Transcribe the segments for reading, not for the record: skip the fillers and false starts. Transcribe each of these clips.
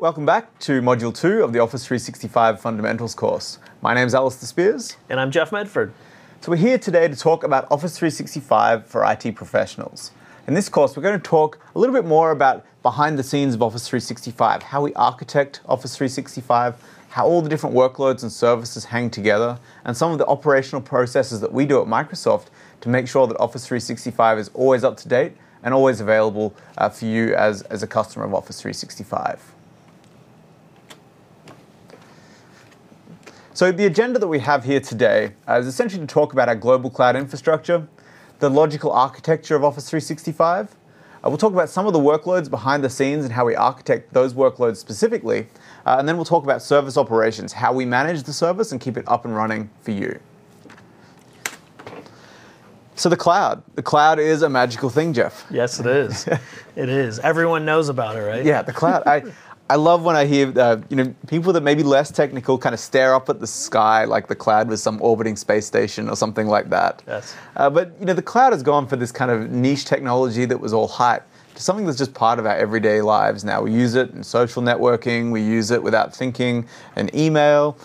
Welcome back to Module 2 of the Office 365 Fundamentals course. My name is Alistair Spears. And I'm Jeff Medford. So we're here today to talk about Office 365 for IT professionals. In this course, we're going to talk a little bit more about behind the scenes of Office 365, how we architect Office 365, how all the different workloads and services hang together, and some of the operational processes that we do at Microsoft to make sure that Office 365 is always up to date and always available for you as a customer of Office 365. So the agenda that we have here today is essentially to talk about our global cloud infrastructure, the logical architecture of Office 365. We'll talk about some of the workloads behind the scenes and how we architect those workloads specifically. And then we'll talk about service operations, how we manage the service and keep it up and running for you. So the cloud. The cloud is a magical thing, Jeff. Yes, it is. It is. Everyone knows about it, right? Yeah, the cloud. I love when I hear people that may be less technical kind of stare up at the sky like the cloud was some orbiting space station or something like that. Yes. But the cloud has gone for this kind of niche technology that was all hype to something that's just part of our everyday lives now. We use it in social networking. We use it without thinking in email.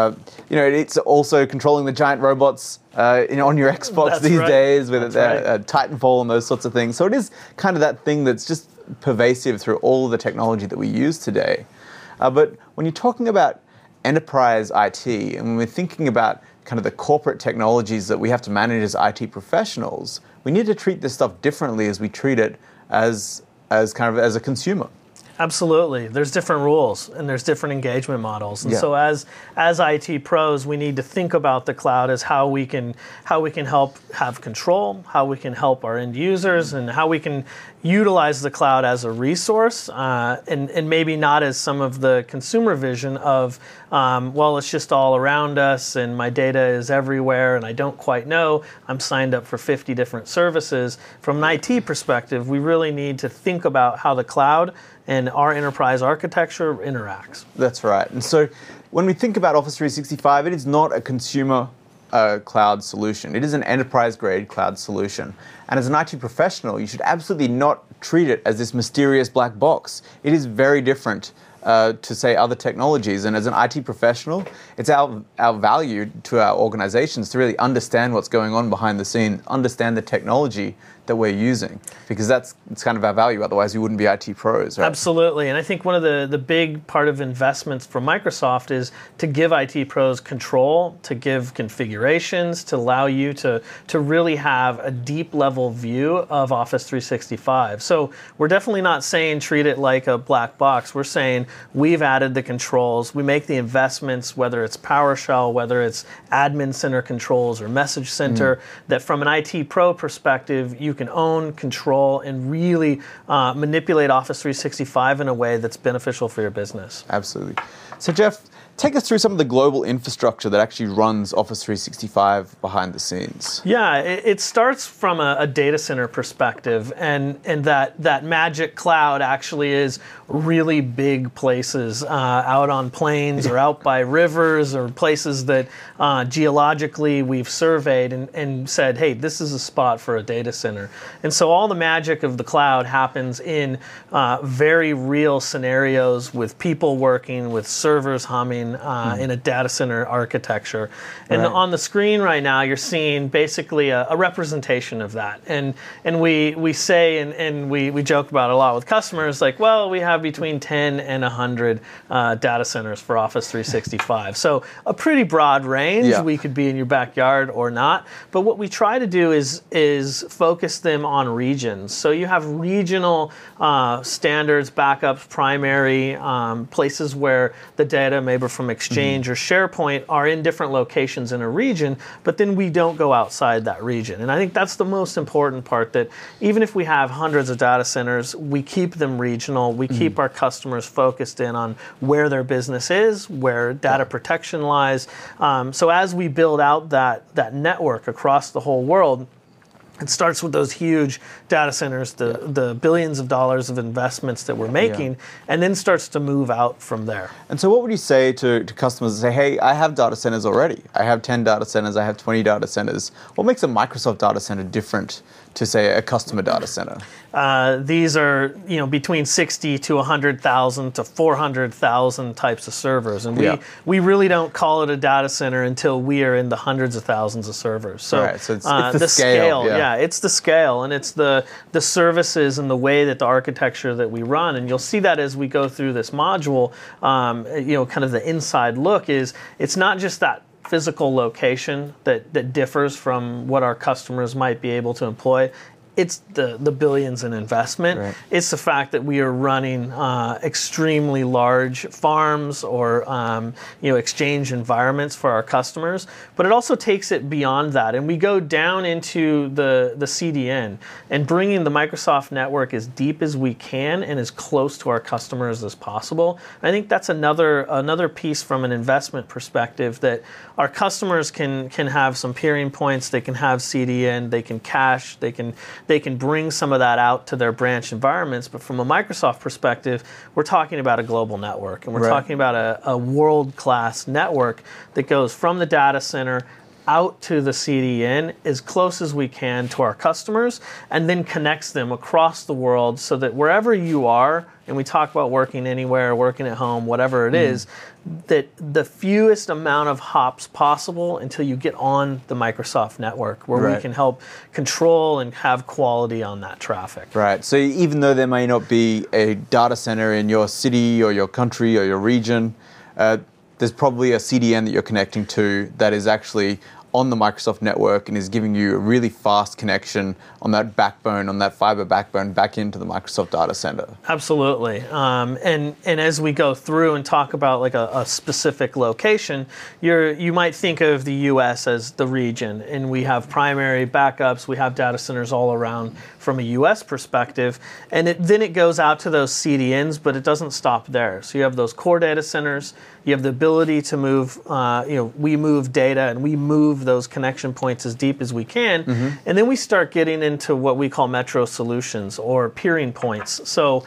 It's also controlling the giant robots on your Xbox That's these right. days with Right. Titanfall and those sorts of things. So it is kind of that thing that's just pervasive through all of the technology that we use today. But when you're talking about enterprise IT, and when we're thinking about kind of the corporate technologies that we have to manage as IT professionals, we need to treat this stuff differently as we treat it as a consumer. Absolutely. There's different rules and there's different engagement models. And so as IT pros, we need to think about the cloud as how we can help have control, how we can help our end users, and how we can utilize the cloud as a resource, and maybe not as some of the consumer vision of, it's just all around us and my data is everywhere and I don't quite know. I'm signed up for 50 different services. From an IT perspective, we really need to think about how the cloud and our enterprise architecture interacts. That's right. And so when we think about Office 365, it is not a consumer cloud solution. It is an enterprise-grade cloud solution. And as an IT professional, you should absolutely not treat it as this mysterious black box. It is very different to, say, other technologies. And as an IT professional, it's our value to our organizations to really understand what's going on behind the scenes, understand the technology that we're using, because it's kind of our value. Otherwise, we wouldn't be IT pros, right? Absolutely. And I think one of the big part of investments for Microsoft is to give IT pros control, to give configurations, to allow you to really have a deep level view of Office 365. So we're definitely not saying treat it like a black box. We're saying we've added the controls, we make the investments, whether it's PowerShell, whether it's admin center controls or message center, that from an IT pro perspective, you can own, control, and really manipulate Office 365 in a way that's beneficial for your business. Absolutely. So Jeff, take us through some of the global infrastructure that actually runs Office 365 behind the scenes. Yeah, it starts from a data center perspective, and that magic cloud actually is really big places out on plains or out by rivers or places that geologically we've surveyed and said, hey, this is a spot for a data center. And so all the magic of the cloud happens in very real scenarios with people working, with servers humming in a data center architecture. And on the screen right now, you're seeing basically a representation of that. And we say, and we joke about it a lot with customers, like, well, we have between 10 and 100 data centers for Office 365. So a pretty broad range. Yeah. We could be in your backyard or not. But what we try to do is focus them on regions. So you have regional standards, backups, primary, places where the data, maybe from Exchange or SharePoint, are in different locations in a region, but then we don't go outside that region. And I think that's the most important part, that even if we have hundreds of data centers, we keep them regional. We keep our customers focused in on where their business is, where data protection lies. So as we build out that network across the whole world, It starts with those huge data centers, the billions of dollars of investments that we're making, and then starts to move out from there. And so what would you say to customers that say, hey, I have data centers already. I have 10 data centers, I have 20 data centers. What makes a Microsoft data center different to, say, a customer data center? These are, between 60 to 100,000 to 400,000 types of servers, and we really don't call it a data center until we are in the hundreds of thousands of servers. So, so it's the scale. It's the scale, and it's the services and the way that the architecture that we run, and you'll see that as we go through this module. Kind of the inside look is it's not just that physical location that differs from what our customers might be able to employ. It's the billions in investment. Right. It's the fact that we are running extremely large farms or exchange environments for our customers. But it also takes it beyond that, and we go down into the CDN and bringing the Microsoft network as deep as we can and as close to our customers as possible. I think that's another piece from an investment perspective, that our customers can have some peering points. They can have CDN. They can cache. They can bring some of that out to their branch environments. But from a Microsoft perspective, we're talking about a global network, and we're talking about a world-class network that goes from the data center out to the CDN as close as we can to our customers, and then connects them across the world so that wherever you are, and we talk about working anywhere, working at home, whatever it is, that the fewest amount of hops possible until you get on the Microsoft network, where we can help control and have quality on that traffic. Right. So even though there may not be a data center in your city or your country or your region, there's probably a CDN that you're connecting to that is actually on the Microsoft network and is giving you a really fast connection on that backbone, on that fiber backbone back into the Microsoft data center. Absolutely. And as we go through and talk about like a specific location, you might think of the US as the region, and we have primary backups, we have data centers all around from a US perspective, and then it goes out to those CDNs, but it doesn't stop there. So you have those core data centers, you have the ability to move, we move data and we move those connection points as deep as we can. And then we start getting into what we call metro solutions or peering points. So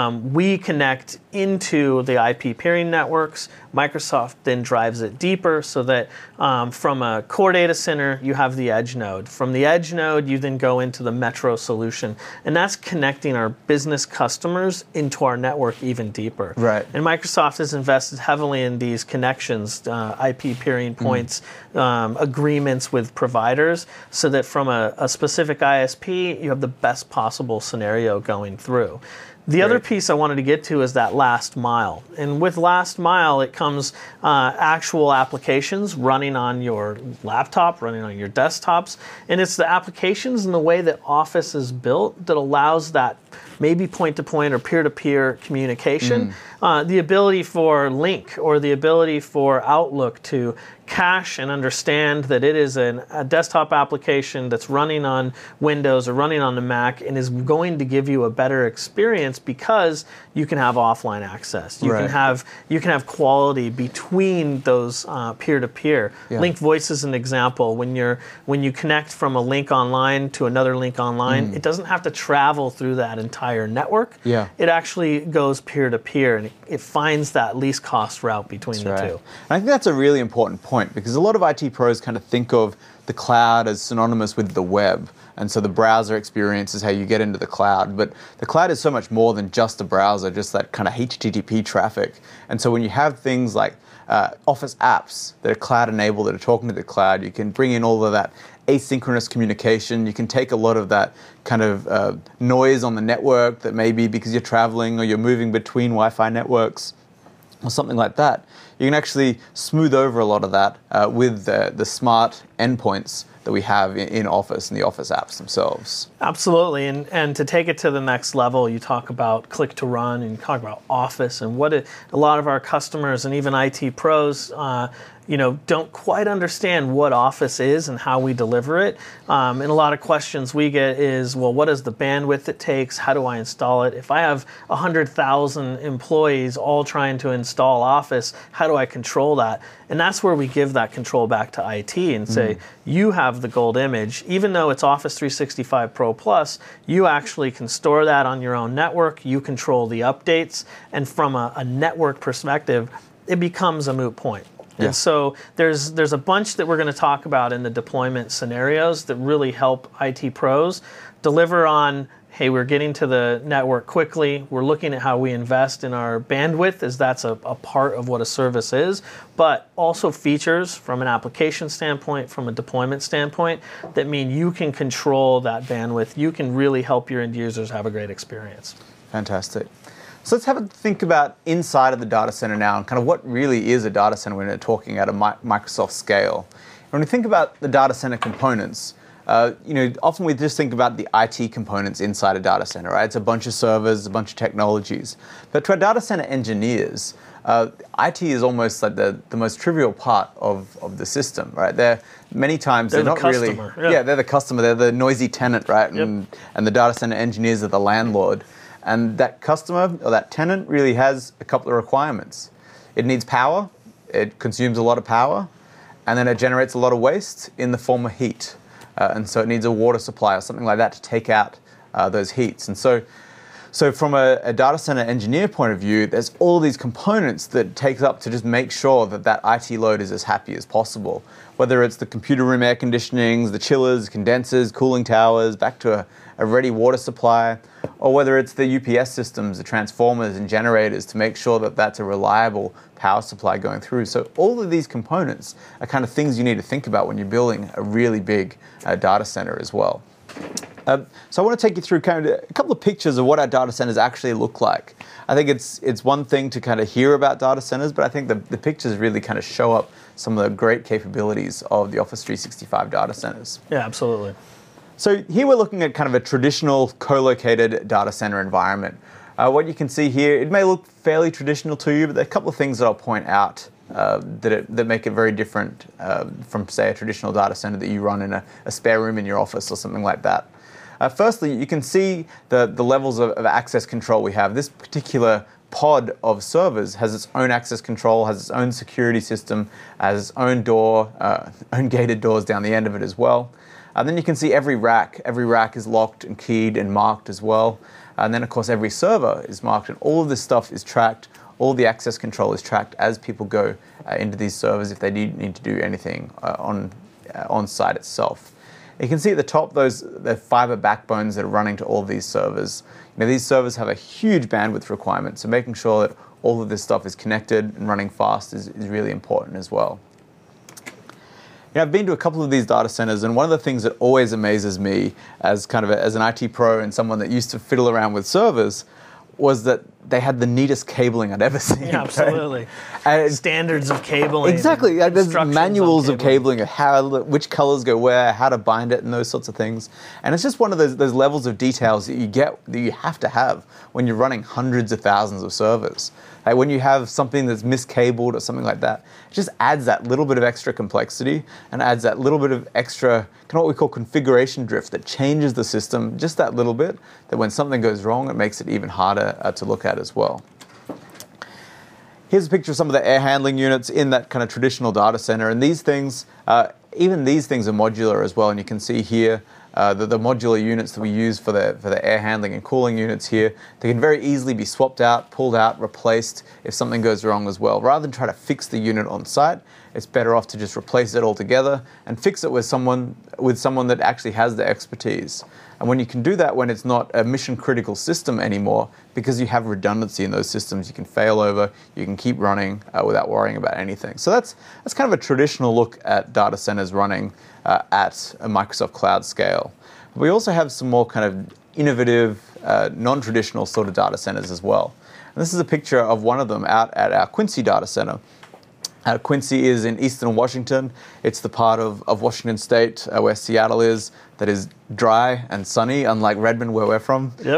we connect into the IP peering networks. Microsoft then drives it deeper so that from a core data center, you have the edge node. From the edge node, you then go into the metro solution. And that's connecting our business customers into our network even deeper. Right. And Microsoft has invested heavily in these connections, IP peering points, agreements with providers, so that from a specific ISP, you have the best possible scenario going through. The other piece I wanted to get to is that last mile. And with last mile, it comes actual applications running on your laptop, running on your desktops. And it's the applications and the way that Office is built that allows that maybe point-to-point or peer-to-peer communication. The ability for Lync or the ability for Outlook to cache and understand that it is a desktop application that's running on Windows or running on the Mac and is going to give you a better experience because you can have offline access. You can have quality between those peer-to-peer. Lync Voice is an example. When you connect from a link online to another link online, it doesn't have to travel through that entire network. It actually goes peer-to-peer, and it finds that least cost route between the two. And I think that's a really important point, because a lot of IT pros kind of think of the cloud as synonymous with the web. And so the browser experience is how you get into the cloud. But the cloud is so much more than just a browser, just that kind of HTTP traffic. And so when you have things like Office apps that are cloud-enabled, that are talking to the cloud, you can bring in all of that asynchronous communication. You can take a lot of that kind of noise on the network that may be because you're traveling or you're moving between Wi-Fi networks or something like that. You can actually smooth over a lot of that with the smart endpoints that we have in Office and the Office apps themselves. Absolutely, and to take it to the next level, you talk about click to run and you talk about Office and what a lot of our customers and even IT pros don't quite understand what Office is and how we deliver it. And a lot of questions we get is, well, what is the bandwidth it takes? How do I install it? If I have 100,000 employees all trying to install Office, how do I control that? And that's where we give that control back to IT and say, you have the gold image. Even though it's Office 365 Pro Plus, you actually can store that on your own network. You control the updates. And from a network perspective, it becomes a moot point. Yeah. And so there's a bunch that we're going to talk about in the deployment scenarios that really help IT pros deliver on, hey, we're getting to the network quickly. We're looking at how we invest in our bandwidth, as that's a part of what a service is, but also features from an application standpoint, from a deployment standpoint, that mean you can control that bandwidth. You can really help your end users have a great experience. Fantastic. So let's have a think about inside of the data center now and kind of what really is a data center when we're talking at a Microsoft scale. When we think about the data center components, often we just think about the IT components inside a data center, right? It's a bunch of servers, a bunch of technologies. But to our data center engineers, IT is almost like the most trivial part of the system, right? They're many times they're not really, they're the customer, they're the noisy tenant, right? And the data center engineers are the landlord. And that customer or that tenant really has a couple of requirements. It needs power, it consumes a lot of power, and then it generates a lot of waste in the form of heat. And so it needs a water supply or something like that to take out those heats. And so from a data center engineer point of view, there's all these components that it takes up to just make sure that IT load is as happy as possible. Whether it's the computer room air conditionings, the chillers, condensers, cooling towers, back to a ready water supply, or whether it's the UPS systems, the transformers and generators to make sure that that's a reliable power supply going through. So all of these components are kind of things you need to think about when you're building a really big data center as well. So I want to take you through kind of a couple of pictures of what our data centers actually look like. I think it's one thing to kind of hear about data centers, but I think the pictures really kind of show up some of the great capabilities of the Office 365 data centers. Yeah, absolutely. So here we're looking at kind of a traditional co-located data center environment. What you can see here, it may look fairly traditional to you, but there are a couple of things that I'll point out that make it very different from, say, a traditional data center that you run in a spare room in your office or something like that. Firstly, you can see the levels of access control we have. This particular pod of servers has its own access control, has its own security system, has its own door, own gated doors down the end of it as well. Then you can see every rack is locked and keyed and marked as well. And then, of course, every server is marked, and all of this stuff is tracked. All the access control is tracked as people go into these servers if they need to do anything on site itself. You can see at the top the fiber backbones that are running to all of these servers. These servers have a huge bandwidth requirement, so making sure that all of this stuff is connected and running fast is really important as well. I've been to a couple of these data centers, and one of the things that always amazes me as as an IT pro and someone that used to fiddle around with servers was that they had the neatest cabling I'd ever seen. Yeah, absolutely. Standards of cabling. Exactly. There's manuals of cabling of which colors go where, how to bind it, and those sorts of things. And it's just one of those levels of details that you have to have when you're running hundreds of thousands of servers. Like when you have something that's miscabled or something like that, it just adds that little bit of extra complexity and adds that little bit of extra, kind of what we call configuration drift, that changes the system just that little bit, that when something goes wrong, it makes it even harder to look at as well. Here's a picture of some of the air handling units in that kind of traditional data center, and these things, even these things are modular as well, and you can see here the modular units that we use for the air handling and cooling units here. They can very easily be swapped out, pulled out, replaced if something goes wrong as well. Rather than try to fix the unit on site, it's better off to just replace it altogether and fix it with someone that actually has the expertise. And when you can do that, when it's not a mission critical system anymore, because you have redundancy in those systems, you can fail over, you can keep running without worrying about anything. So that's kind of a traditional look at data centers running at a Microsoft Cloud scale. We also have some more kind of innovative, non-traditional sort of data centers as well. And this is a picture of one of them out at our Quincy data center. Quincy is in eastern Washington. It's the part of Washington State where Seattle is, that is dry and sunny, unlike Redmond where we're from. Yep.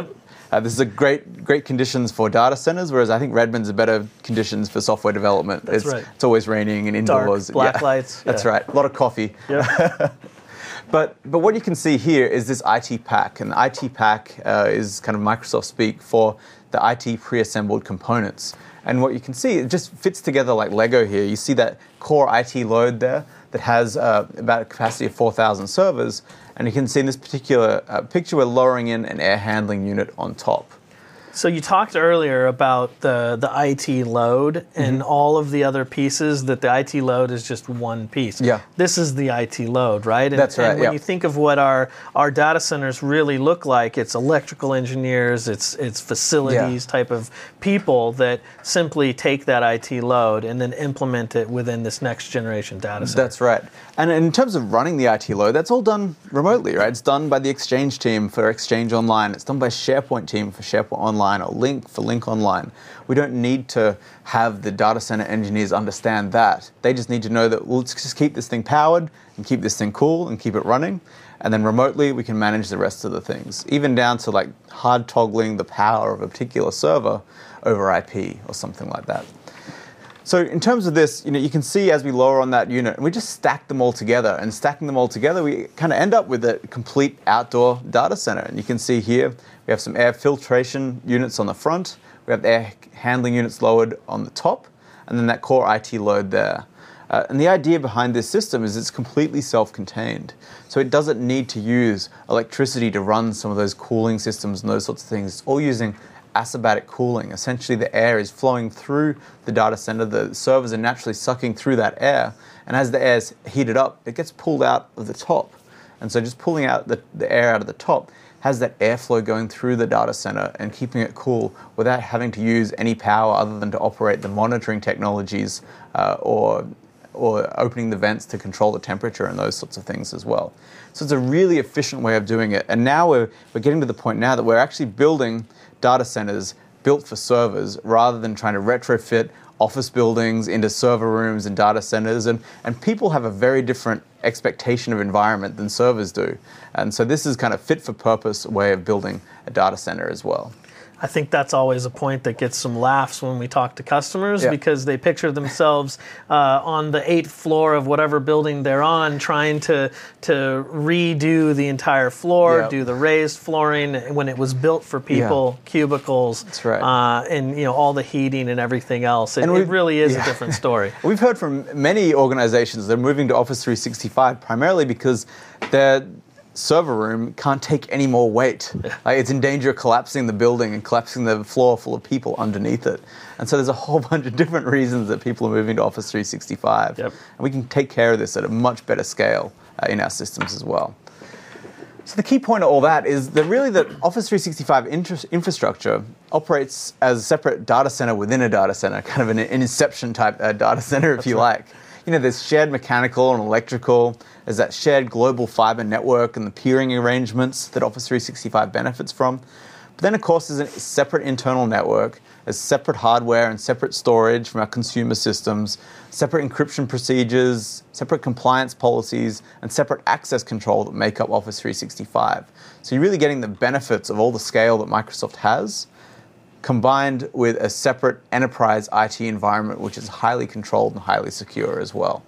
This is a great conditions for data centers, whereas I think Redmond's are better conditions for software development. That's right. It's always raining and indoors. Dark, black lights. That's right. A lot of coffee. Yep. But what you can see here is this IT pack, and the IT pack is kind of Microsoft speak for the IT pre-assembled components. And what you can see, it just fits together like Lego here. You see that core IT load there that has about a capacity of 4,000 servers, and you can see in this particular picture we're lowering in an air handling unit on top. So you talked earlier about the IT load and all of the other pieces, that the IT load is just one piece. Yeah. This is the IT load, right? That's right, And when you think of what our data centers really look like, it's electrical engineers, it's facilities type of people that simply take that IT load and then implement it within this next generation data center. That's right. And in terms of running the IT load, that's all done remotely, right? It's done by the Exchange team for Exchange Online. It's done by SharePoint team for SharePoint Online, or Lync for Lync Online. We don't need to have the data center engineers understand that. They just need to know that, well, let's just keep this thing powered and keep this thing cool and keep it running. And then remotely, we can manage the rest of the things, even down to like hard toggling the power of a particular server over IP or something like that. So in terms of this, you can see as we lower on that unit, and we just stack them all together. And stacking them all together, we kind of end up with a complete outdoor data center. And you can see here, we have some air filtration units on the front. We have air handling units lowered on the top, and then that core IT load there. And the idea behind this system is it's completely self-contained. So it doesn't need to use electricity to run some of those cooling systems and those sorts of things. It's all using acibatic cooling. Essentially, the air is flowing through the data center. The servers are naturally sucking through that air. And as the air is heated up, it gets pulled out of the top. And so just pulling out the air out of the top has that airflow going through the data center and keeping it cool without having to use any power other than to operate the monitoring technologies or opening the vents to control the temperature and those sorts of things as well. So it's a really efficient way of doing it. And now we're getting to the point now that we're actually building data centers built for servers rather than trying to retrofit office buildings into server rooms and data centers. And people have a very different expectation of environment than servers do. And so this is kind of fit for purpose way of building a data center as well. I think that's always a point that gets some laughs when we talk to customers, because they picture themselves on the 8th floor of whatever building they're on, trying to redo the entire floor, do the raised flooring when it was built for people, cubicles, that's right. And all the heating and everything else. It really is a different story. We've heard from many organizations that are moving to Office 365 primarily because their server room can't take any more weight. It's in danger of collapsing the building and collapsing the floor full of people underneath it. And so there's a whole bunch of different reasons that people are moving to Office 365. And we can take care of this at a much better scale in our systems as well. So the key point of all that is that really that Office 365 infrastructure operates as a separate data center within a data center, kind of an inception type data center, if you like. There's shared mechanical and electrical. There's that shared global fiber network and the peering arrangements that Office 365 benefits from. But then, of course, there's a separate internal network. There's separate hardware and separate storage from our consumer systems, separate encryption procedures, separate compliance policies, and separate access control that make up Office 365. So you're really getting the benefits of all the scale that Microsoft has, combined with a separate enterprise IT environment, which is highly controlled and highly secure as well.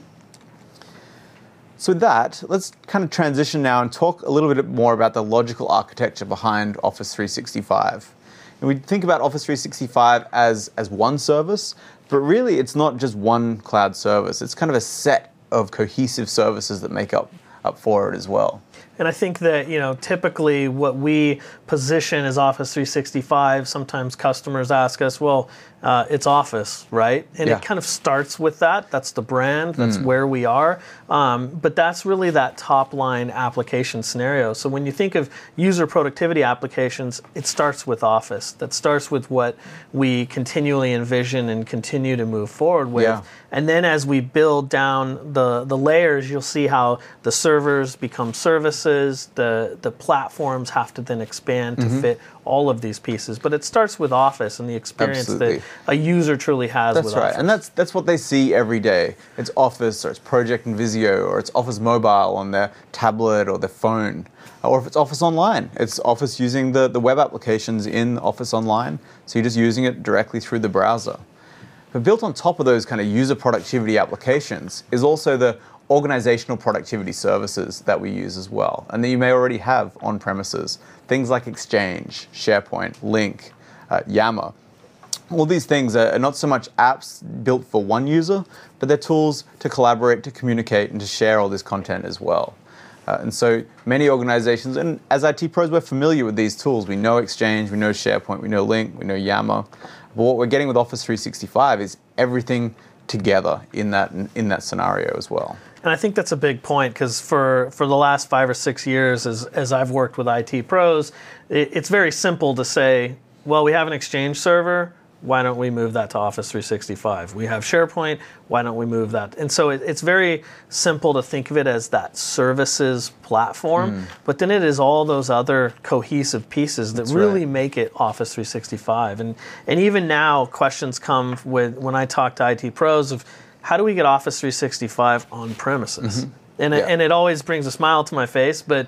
So with that, let's kind of transition now and talk a little bit more about the logical architecture behind Office 365. And we think about Office 365 as one service, but really it's not just one cloud service. It's kind of a set of cohesive services that make up for it as well. And I think that, typically what we position as Office 365, sometimes customers ask us, well, it's Office, right? And it kind of starts with that. That's the brand. That's where we are. But that's really that top line application scenario. So when you think of user productivity applications, it starts with Office. That starts with what we continually envision and continue to move forward with. And then as we build down the layers, you'll see how the servers become services. The platforms have to then expand to fit all of these pieces. But it starts with Office and the experience Absolutely. that a user truly has That's with right, Office. and that's what they see every day. It's Office, or it's Project and Visio, or it's Office Mobile on their tablet or their phone, or if it's Office Online, it's Office using the web applications in Office Online, so you're just using it directly through the browser. But built on top of those kind of user productivity applications is also the organizational productivity services that we use as well, and that you may already have on premises. Things like Exchange, SharePoint, Lync, Yammer. All these things are not so much apps built for one user, but they're tools to collaborate, to communicate, and to share all this content as well. And so many organizations, and as IT pros, we're familiar with these tools. We know Exchange, we know SharePoint, we know Lync, we know Yammer. But what we're getting with Office 365 is everything together in that scenario as well. And I think that's a big point, because for the last 5 or 6 years, as I've worked with IT pros, it's very simple to say, well, we have an Exchange server. Why don't we move that to Office 365? We have SharePoint. Why don't we move that? And so it's very simple to think of it as that services platform, but then it is all those other cohesive pieces that really make it Office 365. And even now, questions come when I talk to IT pros of, how do we get Office 365 on premises? And it always brings a smile to my face, but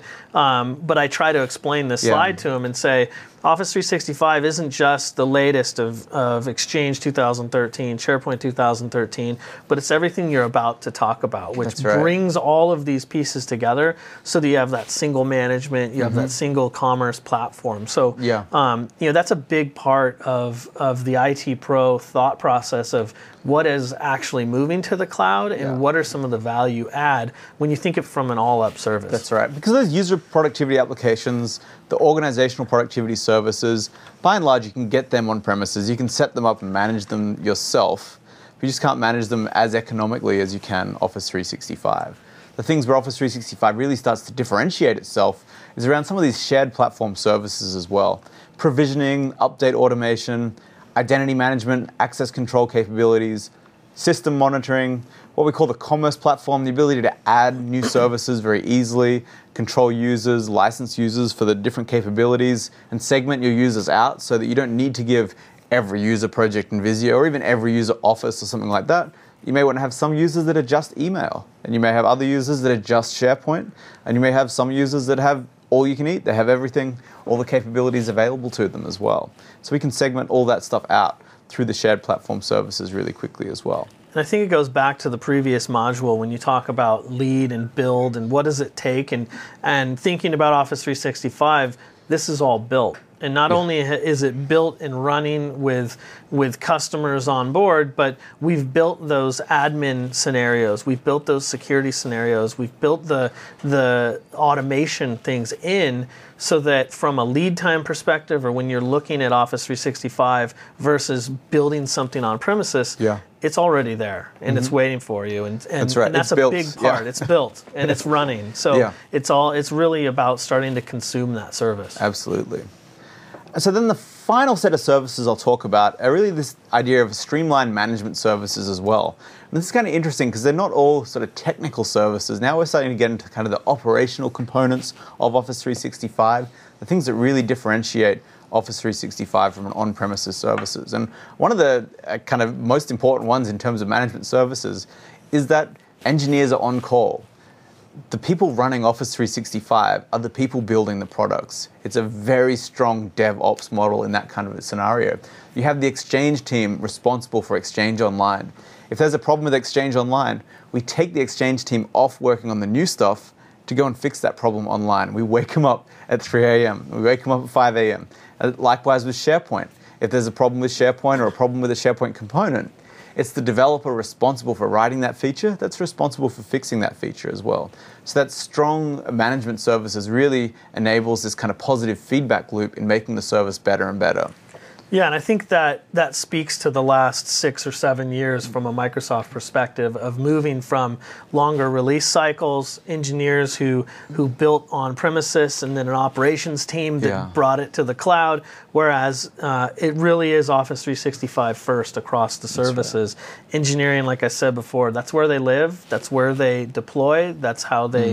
I try to explain this slide to them and say, Office 365 isn't just the latest of Exchange 2013, SharePoint 2013, but it's everything you're about to talk about, which brings all of these pieces together so that you have that single management, you have that single commerce platform. So that's a big part of the IT pro thought process of what is actually moving to the cloud and what are some of the value add when you think of it from an all-up service. That's right. Because those user productivity applications, the organizational productivity services, by and large, you can get them on premises. You can set them up and manage them yourself. But you just can't manage them as economically as you can Office 365. The things where Office 365 really starts to differentiate itself is around some of these shared platform services as well. Provisioning, update automation, identity management, access control capabilities, system monitoring, what we call the commerce platform, the ability to add new services very easily, control users, license users for the different capabilities, and segment your users out so that you don't need to give every user Project and Visio or even every user Office or something like that. You may want to have some users that are just email, and you may have other users that are just SharePoint, and you may have some users that have all you can eat. They have everything, all the capabilities available to them as well. So we can segment all that stuff out through the shared platform services really quickly as well. And I think it goes back to the previous module when you talk about lead and build and what does it take, and thinking about Office 365, this is all built. And not only is it built and running with customers on board, but we've built those admin scenarios, we've built those security scenarios, we've built the automation things in so that from a lead time perspective, or when you're looking at Office 365 versus building something on premises, it's already there and it's waiting for you. And that's right. And that's a big part. It's built and it's running. So it's really about starting to consume that service. Absolutely. And so then the final set of services I'll talk about are really this idea of streamlined management services as well. And this is kind of interesting because they're not all sort of technical services. Now we're starting to get into kind of the operational components of Office 365, the things that really differentiate Office 365 from an on-premises services. And one of the kind of most important ones in terms of management services is that engineers are on call. The people running Office 365 are the people building the products. It's a very strong DevOps model in that kind of a scenario. You have the Exchange team responsible for Exchange Online. If there's a problem with Exchange Online, we take the Exchange team off working on the new stuff to go and fix that problem online. We wake them up at 3 a.m. We wake them up at 5 a.m. Likewise with SharePoint. If there's a problem with SharePoint or a problem with a SharePoint component, it's the developer responsible for writing that feature that's responsible for fixing that feature as well. So that strong management services really enables this kind of positive feedback loop in making the service better and better. Yeah, and I think that speaks to the last 6 or 7 years from a Microsoft perspective of moving from longer release cycles, engineers who built on premises, and then an operations team that brought it to the cloud, whereas it really is Office 365 first across the services. Engineering, like I said before, that's where they live, that's where they deploy, that's how they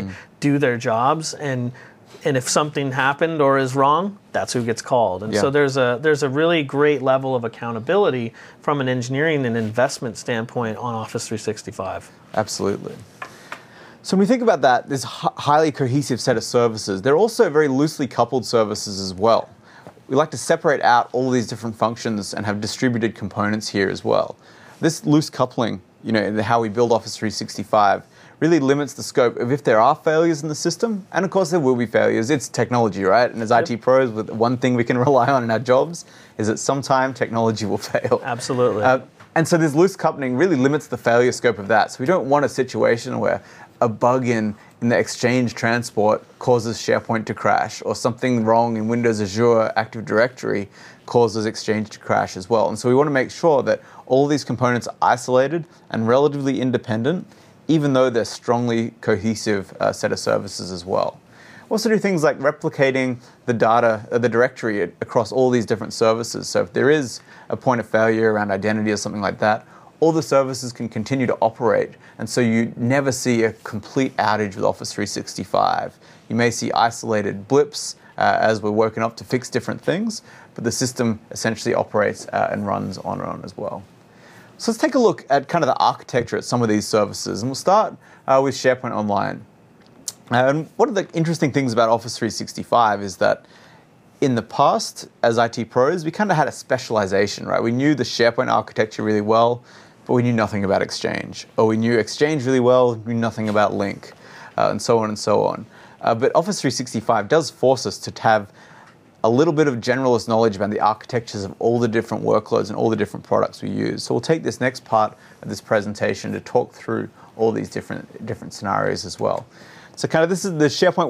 do their jobs, and if something happened or is wrong, that's who gets called. And so there's a really great level of accountability from an engineering and investment standpoint on Office 365. Absolutely. So when we think about that, this highly cohesive set of services, they're also very loosely coupled services as well. We like to separate out all these different functions and have distributed components here as well. This loose coupling, in how we build Office 365, really limits the scope of if there are failures in the system, and of course there will be failures. It's technology, right? And as IT pros, with one thing we can rely on in our jobs is that sometime technology will fail. Absolutely. And so this loose coupling really limits the failure scope of that. So we don't want a situation where a bug in the Exchange transport causes SharePoint to crash, or something wrong in Windows Azure Active Directory causes Exchange to crash as well. And so we want to make sure that all these components are isolated and relatively independent, even though they're strongly cohesive set of services as well. We also do things like replicating the data, the directory across all these different services. So if there is a point of failure around identity or something like that, all the services can continue to operate. And so you never see a complete outage with Office 365. You may see isolated blips as we're working up to fix different things, but the system essentially operates and runs on and on as well. So let's take a look at kind of the architecture at some of these services, and we'll start with SharePoint Online. And one of the interesting things about Office 365 is that in the past, as IT pros, we kind of had a specialization, right? We knew the SharePoint architecture really well, but we knew nothing about Exchange. Or we knew Exchange really well, knew nothing about Lync, and so on and so on. But Office 365 does force us to have a little bit of generalist knowledge about the architectures of all the different workloads and all the different products we use. So we'll take this next part of this presentation to talk through all these different scenarios as well. So kind of this is the SharePoint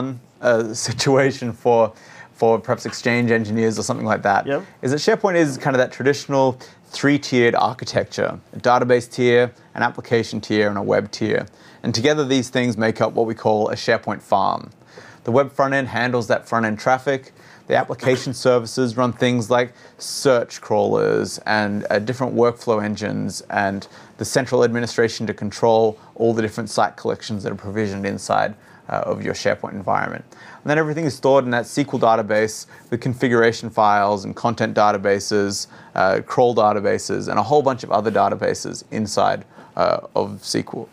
101 situation for perhaps Exchange engineers or something like that. Yep. Is that SharePoint is kind of that traditional three-tiered architecture: a database tier, an application tier, and a web tier. And together these things make up what we call a SharePoint farm. The web front end handles that front end traffic. The application services run things like search crawlers and different workflow engines and the central administration to control all the different site collections that are provisioned inside of your SharePoint environment. And then everything is stored in that SQL database with configuration files and content databases, crawl databases, and a whole bunch of other databases inside of SQL.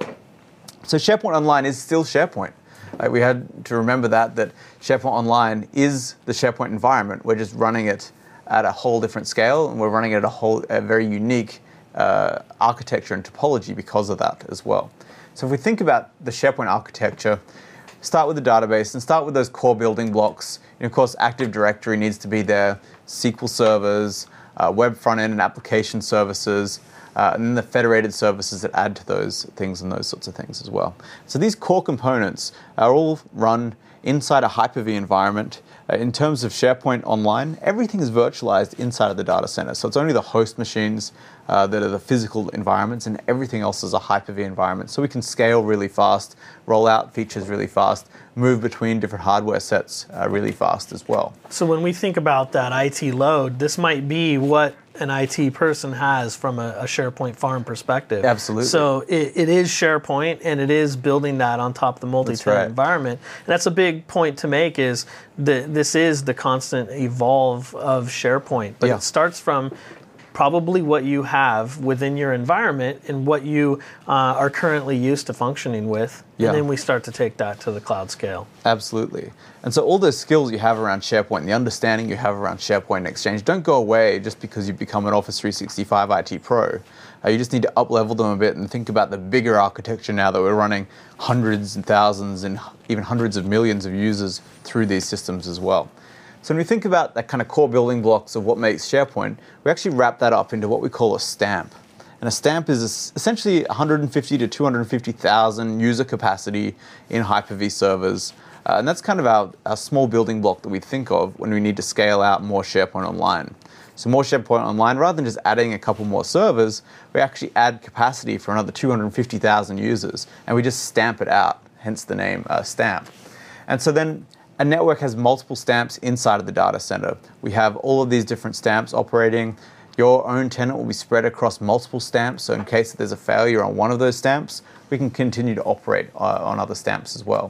So SharePoint Online is still SharePoint. We had to remember that SharePoint Online is the SharePoint environment. We're just running it at a whole different scale, and we're running it at a very unique architecture and topology because of that as well. So if we think about the SharePoint architecture, start with the database and start with those core building blocks. And of course, Active Directory needs to be there, SQL servers, web front end and application services, and then the federated services that add to those things and those sorts of things as well. So these core components are all run inside a Hyper-V environment. In terms of SharePoint Online, everything is virtualized inside of the data center. So it's only the host machines that are the physical environments, and everything else is a Hyper-V environment. So we can scale really fast, roll out features really fast, move between different hardware sets really fast as well. So when we think about that IT load, this might be what an IT person has from a SharePoint farm perspective. Absolutely. So it is SharePoint, and it is building that on top of the multi-tenant environment. And that's a big point to make, is that this is the constant evolve of SharePoint. But it starts from probably what you have within your environment and what you are currently used to functioning with. And then we start to take that to the cloud scale. Absolutely. And so all those skills you have around SharePoint and the understanding you have around SharePoint and Exchange don't go away just because you become an Office 365 IT pro. You just need to up-level them a bit and think about the bigger architecture now that we're running hundreds and thousands and even hundreds of millions of users through these systems as well. So when we think about that kind of core building blocks of what makes SharePoint, we actually wrap that up into what we call a stamp. And a stamp is essentially 150 to 250,000 user capacity in Hyper-V servers. And that's kind of our small building block that we think of when we need to scale out more SharePoint Online. So more SharePoint Online, rather than just adding a couple more servers, we actually add capacity for another 250,000 users, and we just stamp it out, hence the name stamp. And so then a network has multiple stamps inside of the data center. We have all of these different stamps operating. Your own tenant will be spread across multiple stamps, so in case there's a failure on one of those stamps, we can continue to operate on other stamps as well.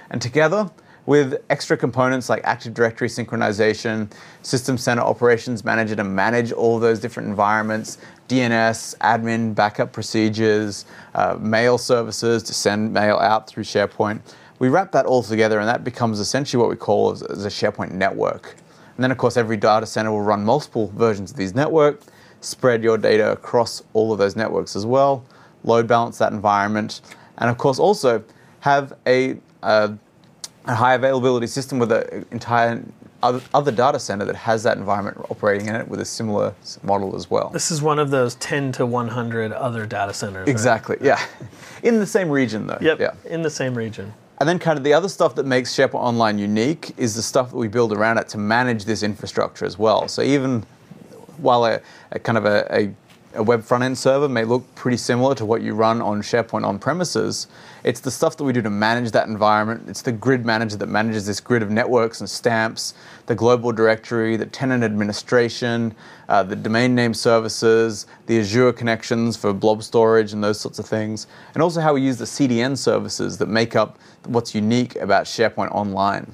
And together, with extra components like Active Directory synchronization, System Center Operations Manager to manage all those different environments, DNS, admin, backup procedures, mail services to send mail out through SharePoint. We wrap that all together, and that becomes essentially what we call as a SharePoint network. And then, of course, every data center will run multiple versions of these networks, spread your data across all of those networks as well, load balance that environment, and of course also have a high availability system with an entire other data center that has that environment operating in it with a similar model as well. This is one of those 10 to 100 other data centers. Exactly, right? Yeah. In the same region though. Yep, yeah. In the same region. And then kind of the other stuff that makes SharePoint Online unique is the stuff that we build around it to manage this infrastructure as well. So even while a web front-end server may look pretty similar to what you run on SharePoint on-premises, it's the stuff that we do to manage that environment. It's the grid manager that manages this grid of networks and stamps, the global directory, the tenant administration, the domain name services, the Azure connections for blob storage and those sorts of things, and also how we use the CDN services that make up what's unique about SharePoint Online.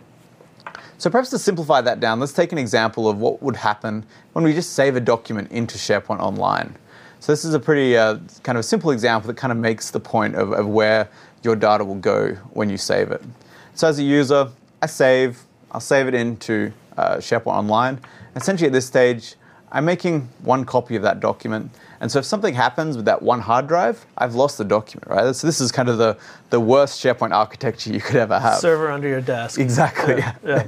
So perhaps to simplify that down, let's take an example of what would happen when we just save a document into SharePoint Online. So this is a pretty kind of simple example that kind of makes the point of where your data will go when you save it. So as a user, I'll save it into SharePoint Online. Essentially at this stage, I'm making one copy of that document. And so if something happens with that one hard drive, I've lost the document, right? So this is kind of the worst SharePoint architecture you could ever have. Server under your desk. Exactly. Yeah.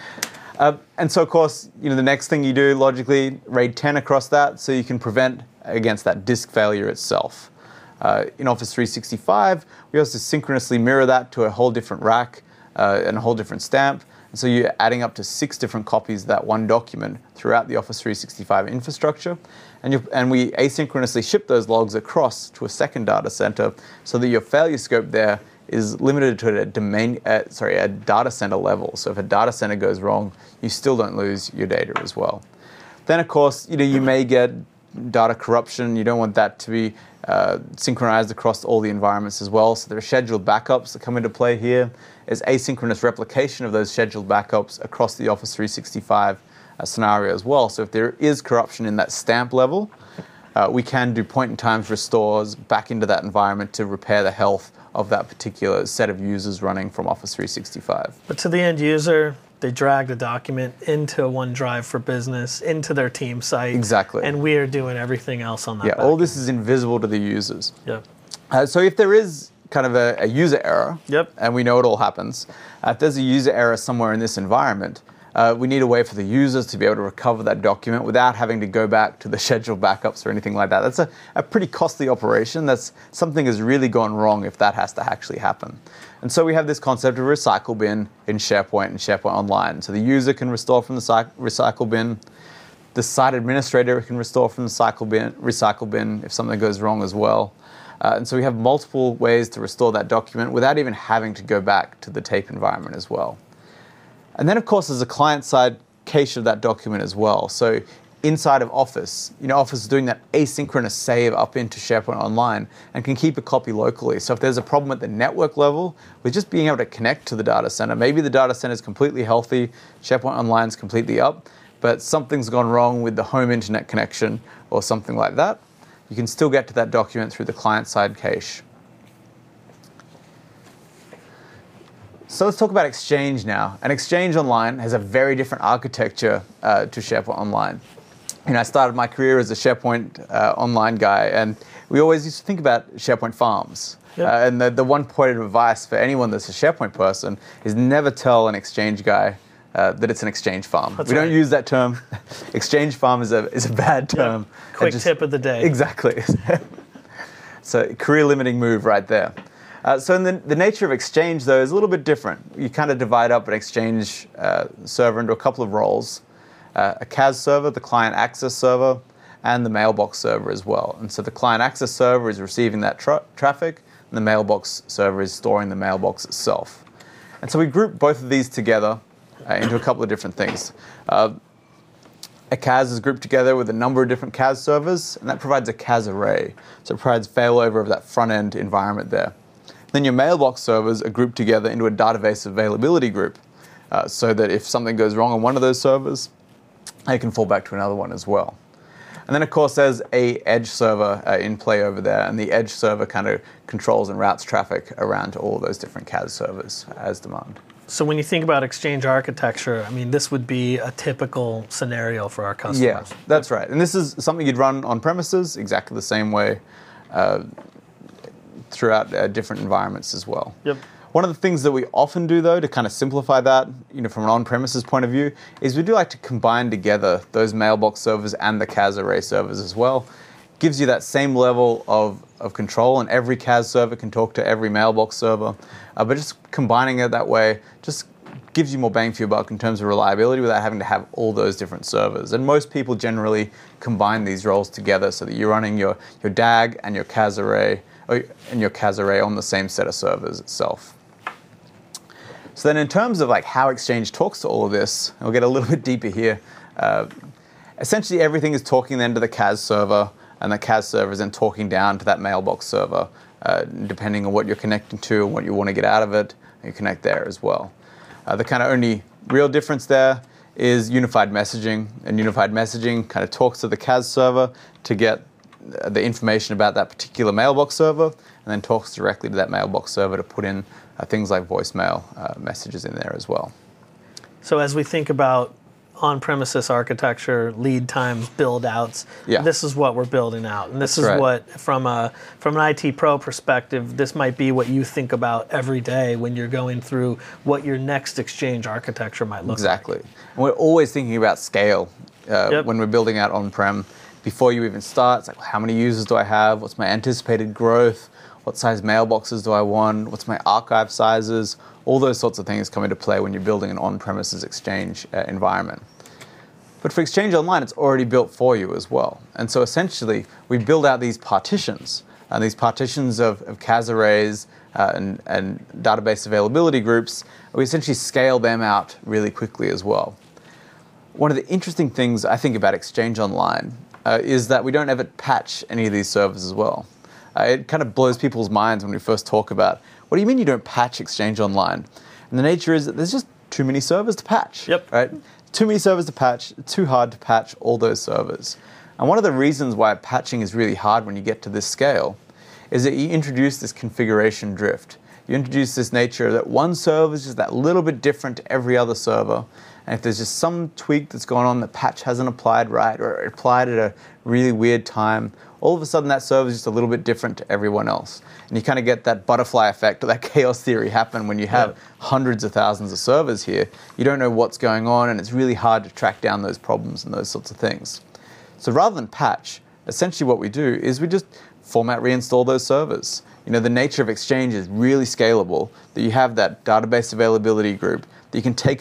And so, of course, the next thing you do, logically, RAID 10 across that so you can prevent against that disk failure itself. In Office 365, we also synchronously mirror that to a whole different rack and a whole different stamp. And so you're adding up to 6 different copies of that one document throughout the Office 365 infrastructure. And we asynchronously ship those logs across to a second data center so that your failure scope there is limited to a data center level. So if a data center goes wrong, you still don't lose your data as well. Then, of course, you may get data corruption. You don't want that to be synchronized across all the environments as well. So there are scheduled backups that come into play here. There's asynchronous replication of those scheduled backups across the Office 365 scenario as well. So if there is corruption in that stamp level, we can do point-in-time restores back into that environment to repair the health of that particular set of users running from Office 365. But to the end user, they drag the document into OneDrive for Business, into their team site. Exactly. And we are doing everything else on that. Yeah, all this is invisible to the users. Yep. So if there is kind of a user error, yep, and we know it all happens, if there's a user error somewhere in this environment, we need a way for the users to be able to recover that document without having to go back to the scheduled backups or anything like that. That's a pretty costly operation. That's something has really gone wrong if that has to actually happen. And so we have this concept of recycle bin in SharePoint and SharePoint Online. So the user can restore from the recycle bin. The site administrator can restore from the recycle bin if something goes wrong as well. And so we have multiple ways to restore that document without even having to go back to the tape environment as well. And then, of course, there's a client-side cache of that document as well. So inside of Office, Office is doing that asynchronous save up into SharePoint Online and can keep a copy locally. So if there's a problem at the network level with just being able to connect to the data center, maybe the data center is completely healthy, SharePoint Online is completely up, but something's gone wrong with the home internet connection or something like that, you can still get to that document through the client-side cache. So let's talk about Exchange now. And Exchange Online has a very different architecture to SharePoint Online. I started my career as a SharePoint Online guy, and we always used to think about SharePoint farms. Yep. And the one point of advice for anyone that's a SharePoint person is never tell an Exchange guy that it's an Exchange farm. We don't use that term. Exchange farm is a bad term. Yep. Quick tip of the day. Exactly. So career limiting move right there. So in the nature of Exchange, though, is a little bit different. You kind of divide up an Exchange server into a couple of roles. A CAS server, the client access server, and the mailbox server as well. And so the client access server is receiving that traffic, and the mailbox server is storing the mailbox itself. And so we group both of these together into a couple of different things. A CAS is grouped together with a number of different CAS servers, and that provides a CAS array. So it provides failover of that front-end environment there. Then your mailbox servers are grouped together into a database availability group, so that if something goes wrong on one of those servers, they can fall back to another one as well. And then, of course, there's a edge server in play over there, and the edge server kind of controls and routes traffic around to all those different CAS servers as demand. So when you think about Exchange architecture, I mean, this would be a typical scenario for our customers. Yeah, that's right. And this is something you'd run on premises exactly the same way throughout different environments as well. Yep. One of the things that we often do, though, to kind of simplify that, from an on-premises point of view, is we do like to combine together those mailbox servers and the CAS array servers as well. Gives you that same level of control, and every CAS server can talk to every mailbox server. But just combining it that way just gives you more bang for your buck in terms of reliability without having to have all those different servers. And most people generally combine these roles together so that you're running your DAG and your CAS array on the same set of servers itself. So then in terms of how Exchange talks to all of this, we'll get a little bit deeper here. Essentially everything is talking then to the CAS server, and the CAS server is then talking down to that mailbox server, depending on what you're connecting to and what you want to get out of it, you connect there as well. The kind of only real difference there is unified messaging, and unified messaging kind of talks to the CAS server to get the information about that particular mailbox server, and then talks directly to that mailbox server to put in things like voicemail messages in there as well. So as we think about on-premises architecture, lead times, build-outs, this is what we're building out. And this is what, from an IT pro perspective, this might be what you think about every day when you're going through what your next Exchange architecture might look like. Exactly. And we're always thinking about scale when we're building out on-prem. Before you even start, it's like, how many users do I have? What's my anticipated growth? What size mailboxes do I want? What's my archive sizes? All those sorts of things come into play when you're building an on-premises Exchange environment. But for Exchange Online, it's already built for you as well. And so essentially, we build out these partitions, and these partitions of CAS arrays and database availability groups. We essentially scale them out really quickly as well. One of the interesting things I think about Exchange Online is that we don't ever patch any of these servers as well. It kind of blows people's minds when we first talk about, what do you mean you don't patch Exchange Online? And the nature is that there's just too many servers to patch. Yep. Right? Too many servers to patch, too hard to patch all those servers. And one of the reasons why patching is really hard when you get to this scale is that you introduce this configuration drift. You introduce this nature that one server is just that little bit different to every other server. And if there's just some tweak that's going on, the patch hasn't applied right, or it applied at a really weird time, all of a sudden that server is just a little bit different to everyone else. And you kind of get that butterfly effect or that chaos theory happen when you have hundreds of thousands of servers here. You don't know what's going on, and it's really hard to track down those problems and those sorts of things. So rather than patch, essentially what we do is we just format reinstall those servers. The nature of Exchange is really scalable, that you have that database availability group, that you can take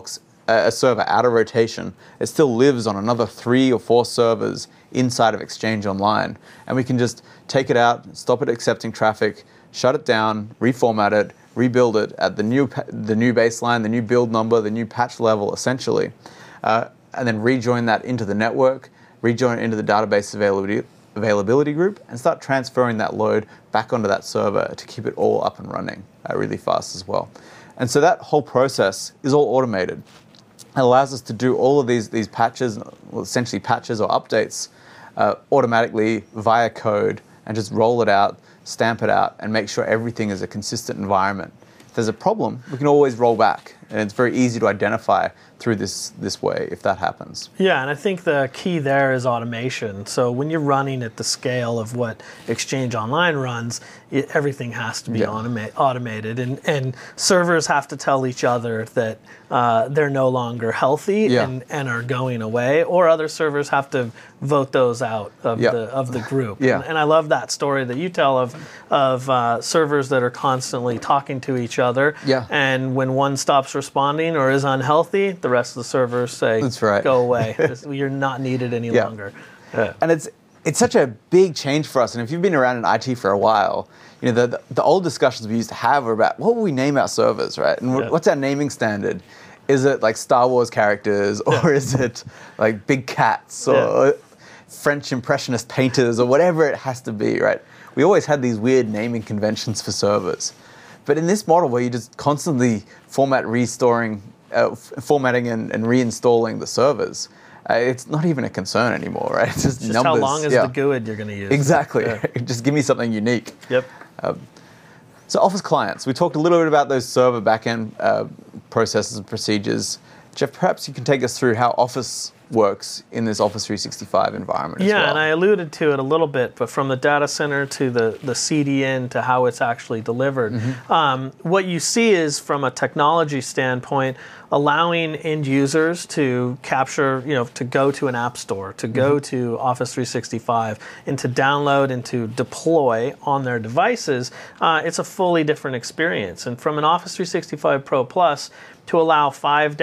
a server out of rotation. It still lives on another 3 or 4 servers inside of Exchange Online, and we can just take it out, stop it accepting traffic, shut it down, reformat it, rebuild it at the new baseline, the new build number, the new patch level, essentially, and then rejoin that into the network, rejoin it into the database availability group, and start transferring that load back onto that server to keep it all up and running really fast as well. And so that whole process is all automated. It allows us to do all of these patches, well, essentially patches or updates, automatically via code, and just roll it out, stamp it out, and make sure everything is a consistent environment. If there's a problem, we can always roll back, and it's very easy to identify through this way if that happens. Yeah, and I think the key there is automation. So when you're running at the scale of what Exchange Online runs, everything has to be automated, and servers have to tell each other that they're no longer healthy and are going away, or other servers have to vote those out of the group. And I love that story that you tell of servers that are constantly talking to each other, and when one stops responding or is unhealthy, the rest of the servers say, go away. You're not needed any longer. And it's such a big change for us. And if you've been around in IT for a while, the old discussions we used to have were about what will we name our servers, right? And what's our naming standard? Is it like Star Wars characters, or is it like big cats, or French impressionist painters, or whatever it has to be, right? we always had these weird naming conventions for servers. But in this model where you're just constantly formatting and reinstalling the servers, it's not even a concern anymore, right? It's just numbers. How long is the GUID you're going to use? Exactly. Yeah. Just give me something unique. Yep. So Office clients, we talked a little bit about those server backend processes and procedures. Jeff, perhaps you can take us through how Office works in this Office 365 environment as well. Yeah, and I alluded to it a little bit, but from the data center to the CDN to how it's actually delivered, what you see is, from a technology standpoint, allowing end users to capture, to go to an app store, to go to Office 365, and to download and to deploy on their devices. It's a fully different experience. And from an Office 365 Pro Plus, to allow 5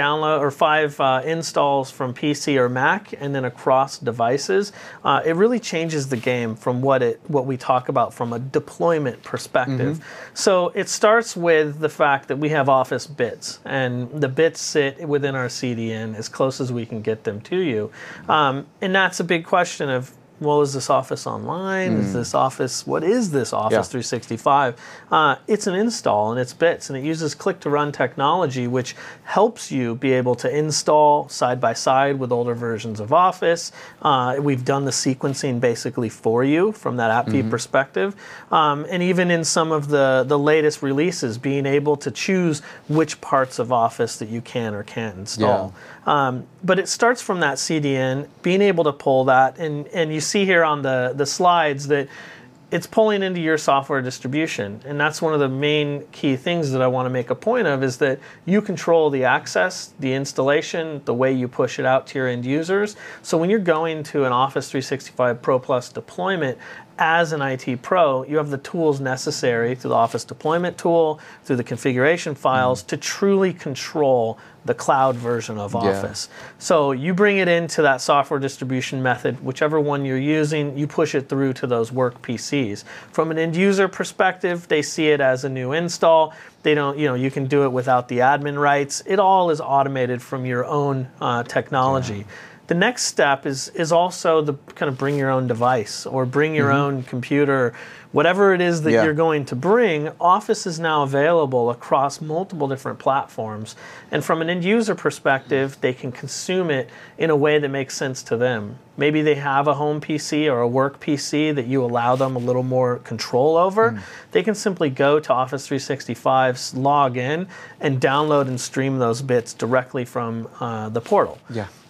installs from PC or Mac and then across devices, it really changes the game from what we talk about from a deployment perspective. So it starts with the fact that we have Office bits, and the bits sit within our CDN as close as we can get them to you. And that's a big question of, well, is this Office Online? Is this Office? What is this Office 365? It's an install, and it's bits, and it uses click-to-run technology, which helps you be able to install side by side with older versions of Office. We've done the sequencing basically for you from that app view perspective, and even in some of the latest releases, being able to choose which parts of Office that you can or can't install. But it starts from that CDN, being able to pull that, and you see here on the slides that it's pulling into your software distribution. And that's one of the main key things that I want to make a point of, is that you control the access, the installation, the way you push it out to your end users. So when you're going to an Office 365 Pro Plus deployment, as an IT pro, you have the tools necessary through the Office deployment tool, through the configuration files, to truly control the cloud version of Office. So you bring it into that software distribution method, whichever one you're using, you push it through to those work PCs. From an end user perspective, they see it as a new install. They don't, you can do it without the admin rights. It all is automated from your own technology. The next step is also the kind of bring your own device or bring your own computer, whatever it is that you're going to bring. Office is now available across multiple different platforms. And from an end user perspective, they can consume it in a way that makes sense to them. Maybe they have a home PC or a work PC that you allow them a little more control over. They can simply go to Office 365, log in, and download and stream those bits directly from the portal.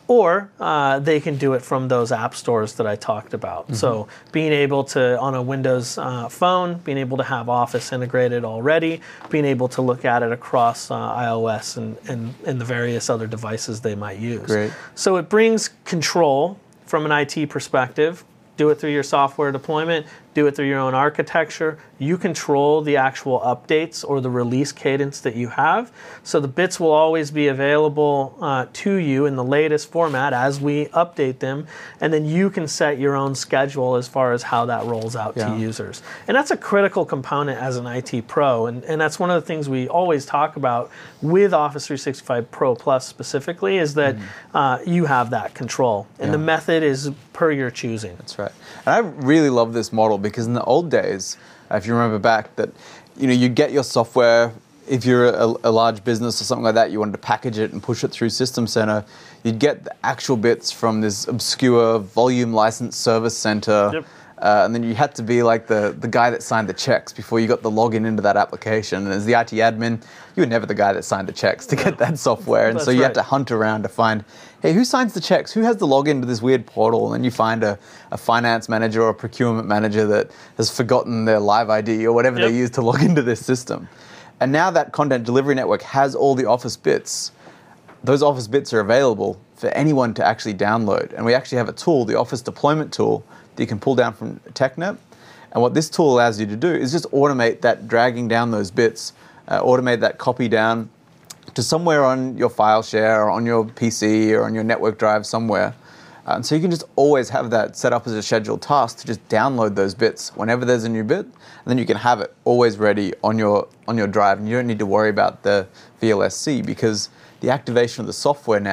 Or they can do it from those app stores that I talked about. So being able to, on a Windows phone, being able to have Office integrated already, being able to look at it across iOS and the various other devices they might use. Great. So it brings control from an IT perspective. Do it through your software deployment, do it through your own architecture. You control the actual updates or the release cadence that you have. So the bits will always be available to you in the latest format as we update them. And then you can set your own schedule as far as how that rolls out to users. And that's a critical component as an IT pro. And that's one of the things we always talk about with Office 365 Pro Plus specifically, is that you have that control. And the method is per your choosing. That's right. And I really love this model because in the old days, if you remember back, that you get your software. If you're a large business or something like that, you wanted to package it and push it through System Center, you'd get the actual bits from this obscure volume license service center. And then you had to be like the guy that signed the checks before you got the login into that application. And as the IT admin, you were never the guy that signed the checks to get that software. And so you had to hunt around to find, hey, who signs the checks? Who has the login to this weird portal? And then you find a finance manager or a procurement manager that has forgotten their Live ID or whatever they use to log into this system. And now that Content Delivery Network has all the Office bits. Those Office bits are available for anyone to actually download. And we actually have a tool, the Office Deployment tool, that you can pull down from TechNet. And what this tool allows you to do is just automate that dragging down those bits, automate that copy down to somewhere on your file share or on your PC or on your network drive somewhere. And so you can just always have that set up as a scheduled task to just download those bits whenever there's a new bit, and then you can have it always ready on your drive, and you don't need to worry about the VLSC because the activation of the software now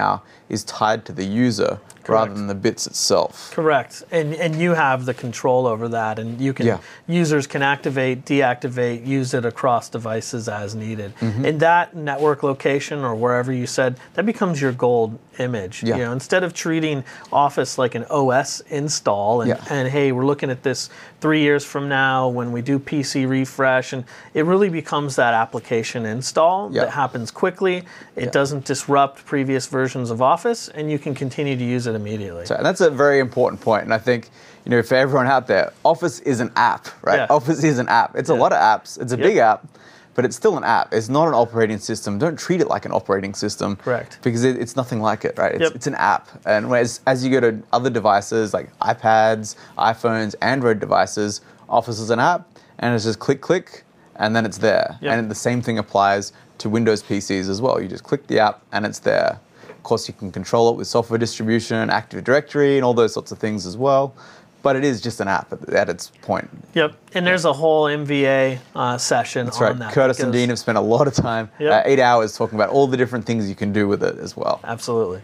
is tied to the user rather than the bits itself. Correct. And you have the control over that, and you can users can activate, deactivate, use it across devices as needed. In that network location or wherever you said, that becomes your gold image. You know, instead of treating Office like an OS install and hey, we're looking at this 3 years from now when we do PC refresh, and it really becomes that application install that happens quickly. It doesn't disrupt previous versions of Office, and you can continue to use it immediately. So that's a very important point, and I think, you know, for everyone out there, Office is an app, right? Office is an app. It's a lot of apps. It's a big app, but it's still an app. It's not an operating system. Don't treat it like an operating system. Correct. Because it's nothing like it, right? It's an app. And as you go to other devices like iPads, iPhones, Android devices, Office is an app, and it's just click, click, and then it's there. And the same thing applies to Windows PCs as well. You just click the app, and it's there. Of course, you can control it with software distribution, Active Directory, and all those sorts of things as well. But it is just an app at its point. And there's a whole MVA session on that. Curtis and Dean have spent a lot of time, 8 hours, talking about all the different things you can do with it as well. Absolutely.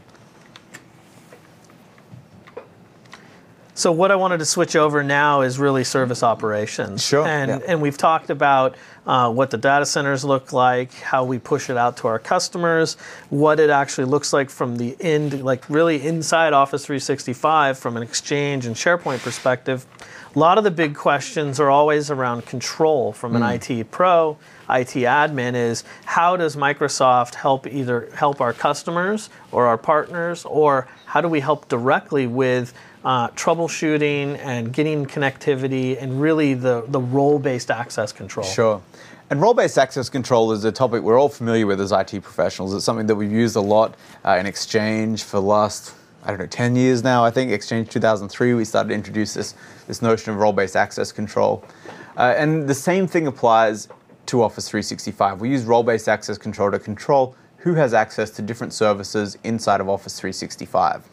So what I wanted to switch over now is really service operations. Sure. And we've talked about what the data centers look like, how we push it out to our customers, what it actually looks like from the end, like really inside Office 365 from an Exchange and SharePoint perspective. A lot of the big questions are always around control from an IT pro, IT admin is how does Microsoft either help our customers or our partners, or how do we help directly with troubleshooting and getting connectivity and really the role-based access control. Sure. And role-based access control is a topic we're all familiar with as IT professionals. It's something that we've used a lot in Exchange for the last, 10 years now. I think Exchange 2003, we started to introduce this notion of role-based access control. And the same thing applies to Office 365. We use role-based access control to control who has access to different services inside of Office 365.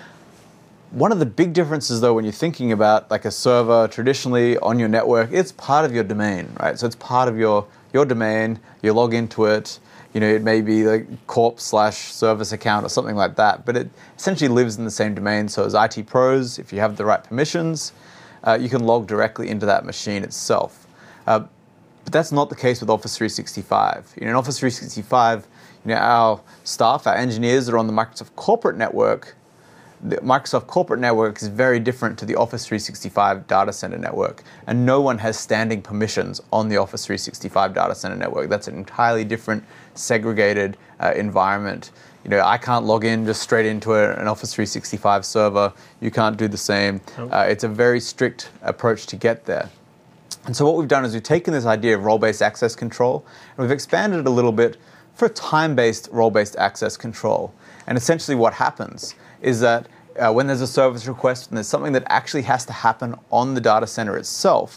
One of the big differences, though, when you're thinking about like a server traditionally on your network, it's part of your domain, right? So it's part of your domain. You log into it. You know, it may be like corp/service account or something like that, but it essentially lives in the same domain. So as IT pros, if you have the right permissions, you can log directly into that machine itself. But that's not the case with Office 365. You know, in Office 365, our staff, our engineers are on the Microsoft corporate network. The Microsoft corporate network is very different to the Office 365 data center network, and no one has standing permissions on the Office 365 data center network. That's an entirely different, segregated environment. You know, I can't log in just straight into an Office 365 server. You can't do the same. It's a very strict approach to get there. And so what we've done is we've taken this idea of role-based access control, and we've expanded it a little bit for time-based role-based access control. And essentially what happens is that when there's a service request and there's something that actually has to happen on the data center itself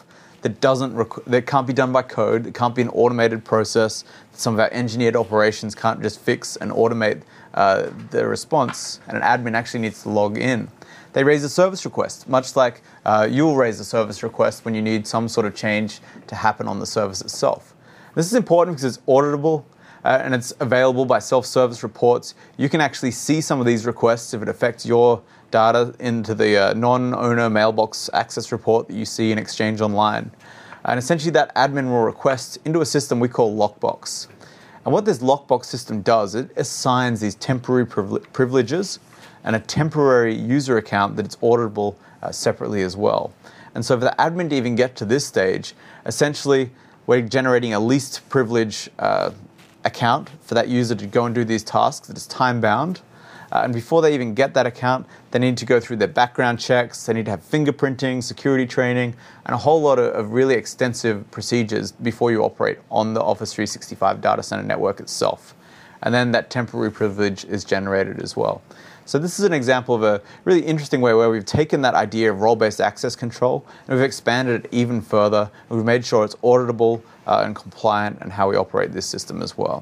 that can't be done by code, it can't be an automated process, some of our engineered operations can't just fix and automate the response, and an admin actually needs to log in. They raise a service request, much like you'll raise a service request when you need some sort of change to happen on the service itself. This is important because it's auditable, and it's available by self-service reports. You can actually see some of these requests if it affects your data into the non-owner mailbox access report that you see in Exchange Online. And essentially that admin will request into a system we call Lockbox. And what this Lockbox system does, it assigns these temporary privileges and a temporary user account that it's auditable separately as well. And so for the admin to even get to this stage, essentially we're generating a least privilege account for that user to go and do these tasks that is time-bound. And before they even get that account, they need to go through their background checks, they need to have fingerprinting, security training, and a whole lot of really extensive procedures before you operate on the Office 365 data center network itself. And then that temporary privilege is generated as well. So this is an example of a really interesting way where we've taken that idea of role-based access control and we've expanded it even further, and we've made sure it's auditable and compliant in how we operate this system as well.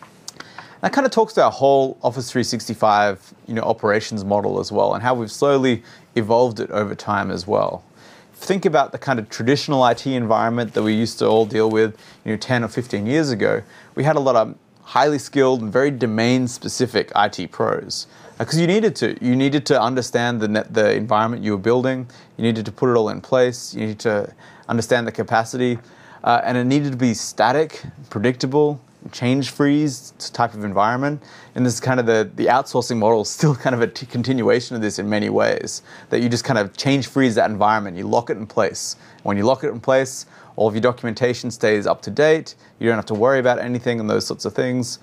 That kind of talks to our whole Office 365 operations model as well, and how we've slowly evolved it over time as well. Think about the kind of traditional IT environment that we used to all deal with 10 or 15 years ago. We had a lot of highly skilled and very domain-specific IT pros. Because you needed to. You needed to understand the environment you were building. You needed to put it all in place. You needed to understand the capacity. And it needed to be static, predictable, change-freeze type of environment. And this is kind of the outsourcing model is still kind of a continuation of this in many ways, that you just kind of change-freeze that environment. You lock it in place. When you lock it in place, all of your documentation stays up to date. You don't have to worry about anything and those sorts of things.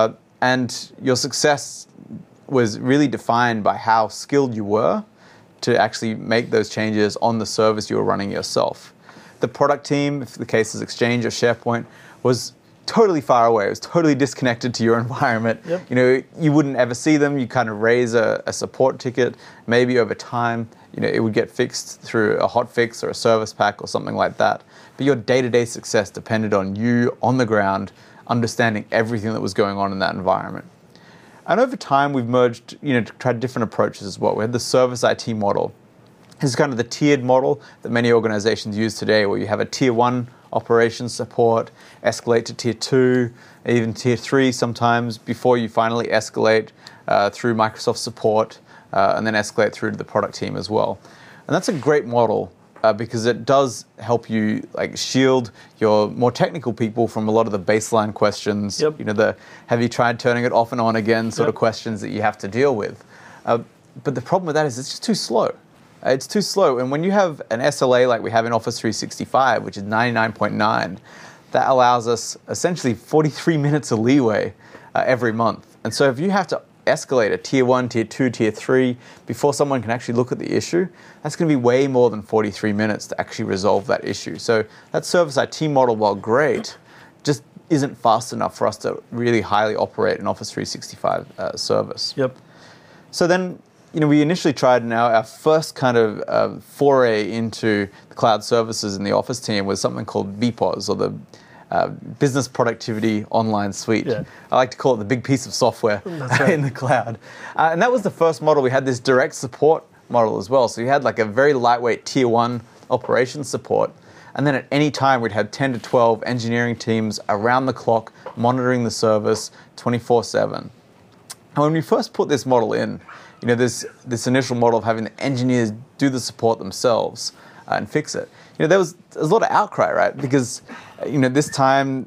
And your success was really defined by how skilled you were to actually make those changes on the service you were running yourself. The product team, if the case is Exchange or SharePoint, was totally far away. It was totally disconnected to your environment. Yep. You know, you wouldn't ever see them. You kind of raise a support ticket. Maybe over time, you know, it would get fixed through a hotfix or a service pack or something like that. But your day-to-day success depended on you on the ground, understanding everything that was going on in that environment. And over time, we've merged, you know, tried different approaches as well. We had the service IT model. This is kind of the tiered model that many organizations use today, where you have a tier 1 operations support, escalate to tier 2, even tier 3 sometimes, before you finally escalate through Microsoft support, and then escalate through to the product team as well. And that's a great model because it does help you like shield your more technical people from a lot of the baseline questions. Yep. You know, the have you tried turning it off and on again sort Yep. of questions that you have to deal with. But the problem with that is it's just too slow. It's too slow. And when you have an SLA like we have in Office 365, which is 99.9, that allows us essentially 43 minutes of leeway every month. And so if you have to escalate a tier 1, tier 2, tier 3 before someone can actually look at the issue, that's going to be way more than 43 minutes to actually resolve that issue. So that service IT model, while great, just isn't fast enough for us to really highly operate an Office 365 service. Yep. So then, you know, we initially tried now our first kind of foray into the cloud services in the Office team was something called BPOS, or the Business Productivity Online Suite. Yeah. I like to call it the big piece of software in the cloud. And that was the first model. We had this direct support model as well. So you had like a very lightweight tier 1 operations support. And then at any time, we'd have 10 to 12 engineering teams around the clock monitoring the service 24/7. And when we first put this model in, you know, this initial model of having the engineers do the support themselves and fix it, you know, there was a lot of outcry, right? Because, you know, this time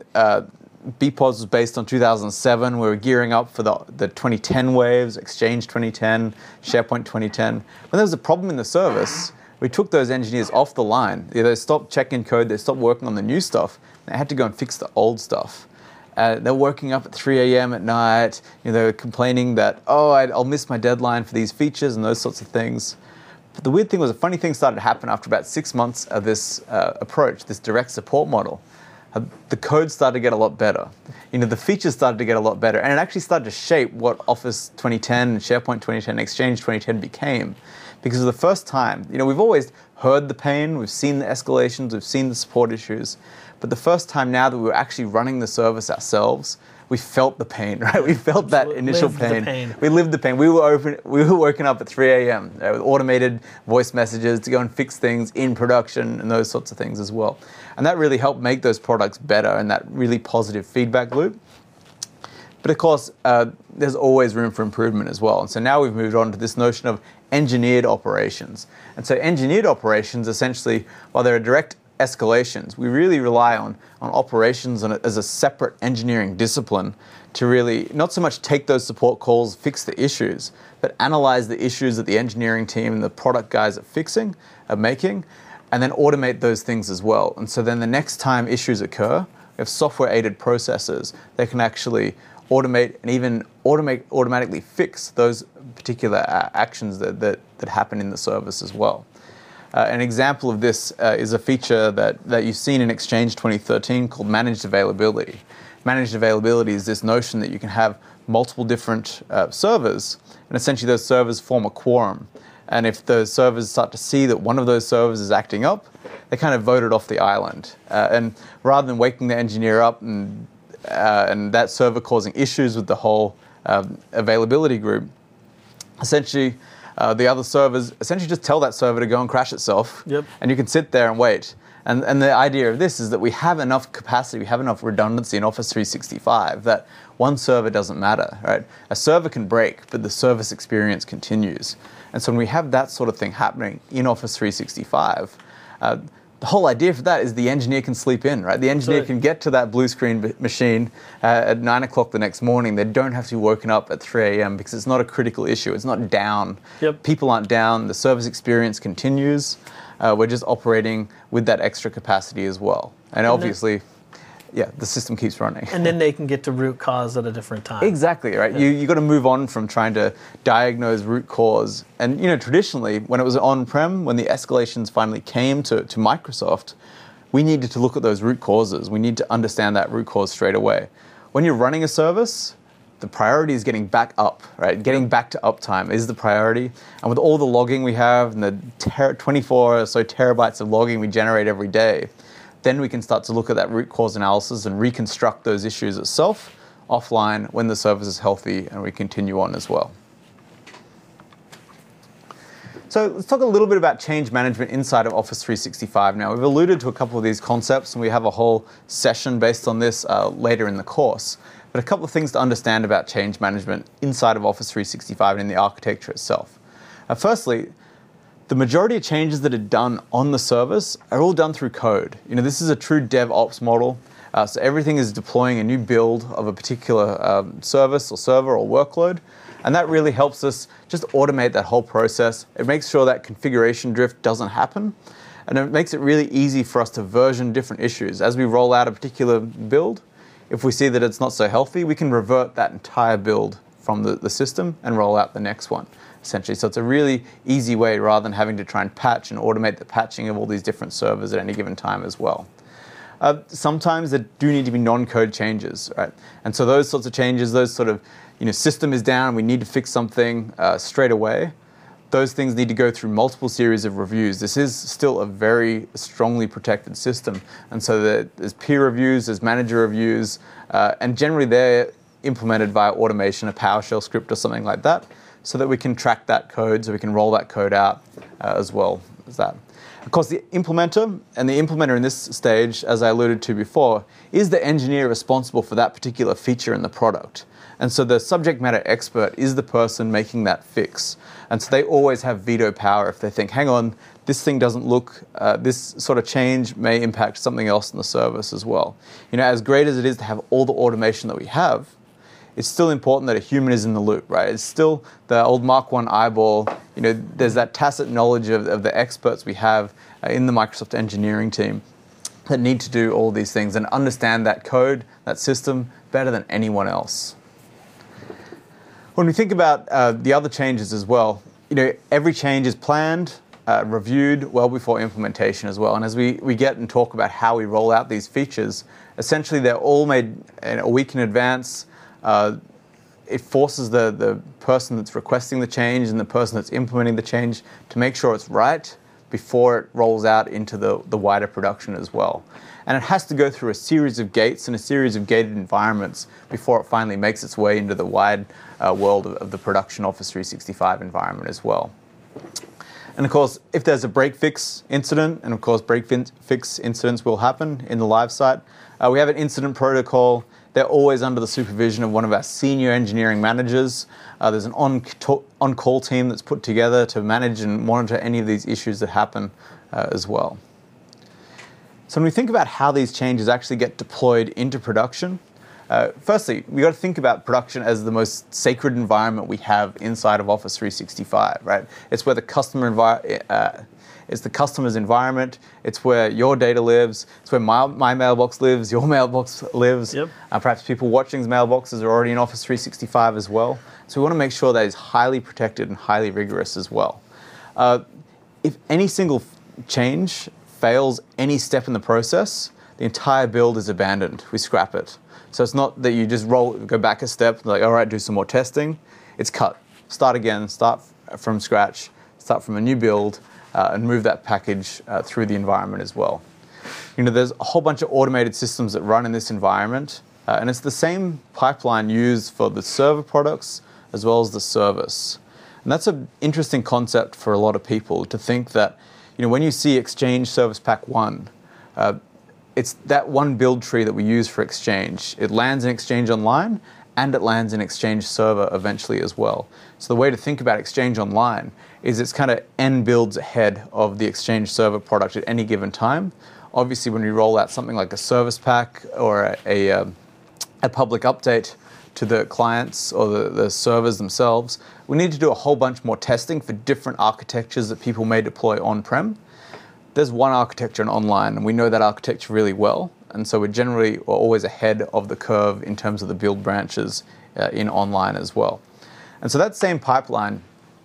BPOS was based on 2007. We were gearing up for the 2010 waves, Exchange 2010, SharePoint 2010. When there was a problem in the service, we took those engineers off the line. They stopped checking code, they stopped working on the new stuff. They had to go and fix the old stuff. They're working up at 3 a.m. at night. You know, they were complaining that, I'll miss my deadline for these features and those sorts of things. But the weird thing was, a funny thing started to happen after about 6 months of this approach, this direct support model. The code started to get a lot better. You know, the features started to get a lot better, and it actually started to shape what Office 2010, SharePoint 2010, Exchange 2010 became. Because for the first time, you know, we've always heard the pain, we've seen the escalations, we've seen the support issues, but the first time now that we were actually running the service ourselves, we felt the pain, right? We felt that initial pain. We lived the pain. We were woken up at 3 a.m. With automated voice messages to go and fix things in production and those sorts of things as well. And that really helped make those products better and that really positive feedback loop. But of course, there's always room for improvement as well. And so now we've moved on to this notion of engineered operations. And so engineered operations, essentially, while there are direct escalations, we really rely on operations as a separate engineering discipline to really not so much take those support calls, fix the issues, but analyze the issues that the engineering team and the product guys are making, and then automate those things as well. And so then the next time issues occur, we have software-aided processes that can actually automate and even automatically fix those particular actions that happen in the service as well. An example of this is a feature that you've seen in Exchange 2013 called Managed Availability. Managed Availability is this notion that you can have multiple different servers, and essentially those servers form a quorum. And if the servers start to see that one of those servers is acting up, they kind of vote it off the island. And rather than waking the engineer up and that server causing issues with the whole availability group, essentially the other servers essentially just tell that server to go and crash itself. Yep. And you can sit there and wait. And the idea of this is that we have enough capacity, we have enough redundancy in Office 365 that one server doesn't matter, right? A server can break, but the service experience continues. And so when we have that sort of thing happening in Office 365, the whole idea for that is the engineer can sleep in, right? The engineer can get to that blue screen machine at 9 o'clock the next morning. They don't have to be woken up at 3 a.m. because it's not a critical issue. It's not down. Yep. People aren't down. The service experience continues. We're just operating with that extra capacity as well. And obviously, the system keeps running. And then they can get to root cause at a different time. Exactly, right? Yeah. You got to move on from trying to diagnose root cause. And traditionally, when it was on-prem, when the escalations finally came to Microsoft, we needed to look at those root causes. We need to understand that root cause straight away. When you're running a service, the priority is getting back up, right? Getting back to uptime is the priority. And with all the logging we have and the 24 or so terabytes of logging we generate every day, then we can start to look at that root cause analysis and reconstruct those issues itself offline when the service is healthy, and we continue on as well. So let's talk a little bit about change management inside of Office 365. Now, we've alluded to a couple of these concepts, and we have a whole session based on this later in the course. But a couple of things to understand about change management inside of Office 365 and in the architecture itself. Firstly, the majority of changes that are done on the service are all done through code. This is a true DevOps model. So everything is deploying a new build of a particular service or server or workload. And that really helps us just automate that whole process. It makes sure that configuration drift doesn't happen. And it makes it really easy for us to version different issues. As we roll out a particular build, if we see that it's not so healthy, we can revert that entire build from the system and roll out the next one, essentially. So it's a really easy way rather than having to try and patch and automate the patching of all these different servers at any given time as well. Sometimes there do need to be non-code changes, right? And so those sorts of changes, those sort of, system is down, we need to fix something straight away. Those things need to go through multiple series of reviews. This is still a very strongly protected system. And so there's peer reviews, there's manager reviews, and generally they're implemented via automation, a PowerShell script or something like that, so that we can track that code, so we can roll that code out as well as that. Of course, the implementer in this stage, as I alluded to before, is the engineer responsible for that particular feature in the product. And so the subject matter expert is the person making that fix. And so they always have veto power if they think, hang on, this thing doesn't look, this sort of change may impact something else in the service as well. As great as it is to have all the automation that we have, it's still important that a human is in the loop, right? It's still the old Mark I eyeball. There's that tacit knowledge of the experts we have in the Microsoft engineering team that need to do all these things and understand that code, that system, better than anyone else. When we think about the other changes as well, every change is planned, reviewed well before implementation as well. And as we get and talk about how we roll out these features, essentially they're all made a week in advance. It forces the person that's requesting the change and the person that's implementing the change to make sure it's right before it rolls out into the wider production as well. And it has to go through a series of gates and a series of gated environments before it finally makes its way into the wide world of the production Office 365 environment as well. And of course, if there's a break-fix incident, and of course break-fix incidents will happen in the live site, we have an incident protocol. They're always under the supervision of one of our senior engineering managers. There's an on-call team that's put together to manage and monitor any of these issues that happen as well. So when we think about how these changes actually get deployed into production, firstly, we've got to think about production as the most sacred environment we have inside of Office 365, right? It's where the it's the customer's environment. It's where your data lives. It's where my mailbox lives, your mailbox lives. Yep. Perhaps people watching's mailboxes are already in Office 365 as well. So we want to make sure that it's highly protected and highly rigorous as well. If any single change fails any step in the process, the entire build is abandoned. We scrap it. So it's not that you just go back a step, like, all right, do some more testing. It's cut. Start again, start from scratch, start from a new build, and move that package through the environment as well. There's a whole bunch of automated systems that run in this environment, and it's the same pipeline used for the server products as well as the service. And that's an interesting concept for a lot of people to think that, when you see Exchange Service Pack 1, It's that one build tree that we use for Exchange. It lands in Exchange Online, and it lands in Exchange Server eventually as well. So the way to think about Exchange Online is it's kind of n builds ahead of the Exchange Server product at any given time. Obviously, when we roll out something like a service pack or a public update to the clients or the servers themselves, we need to do a whole bunch more testing for different architectures that people may deploy on-prem. There's one architecture in online, and we know that architecture really well, and so we're always ahead of the curve in terms of the build branches in online as well. And so that same pipeline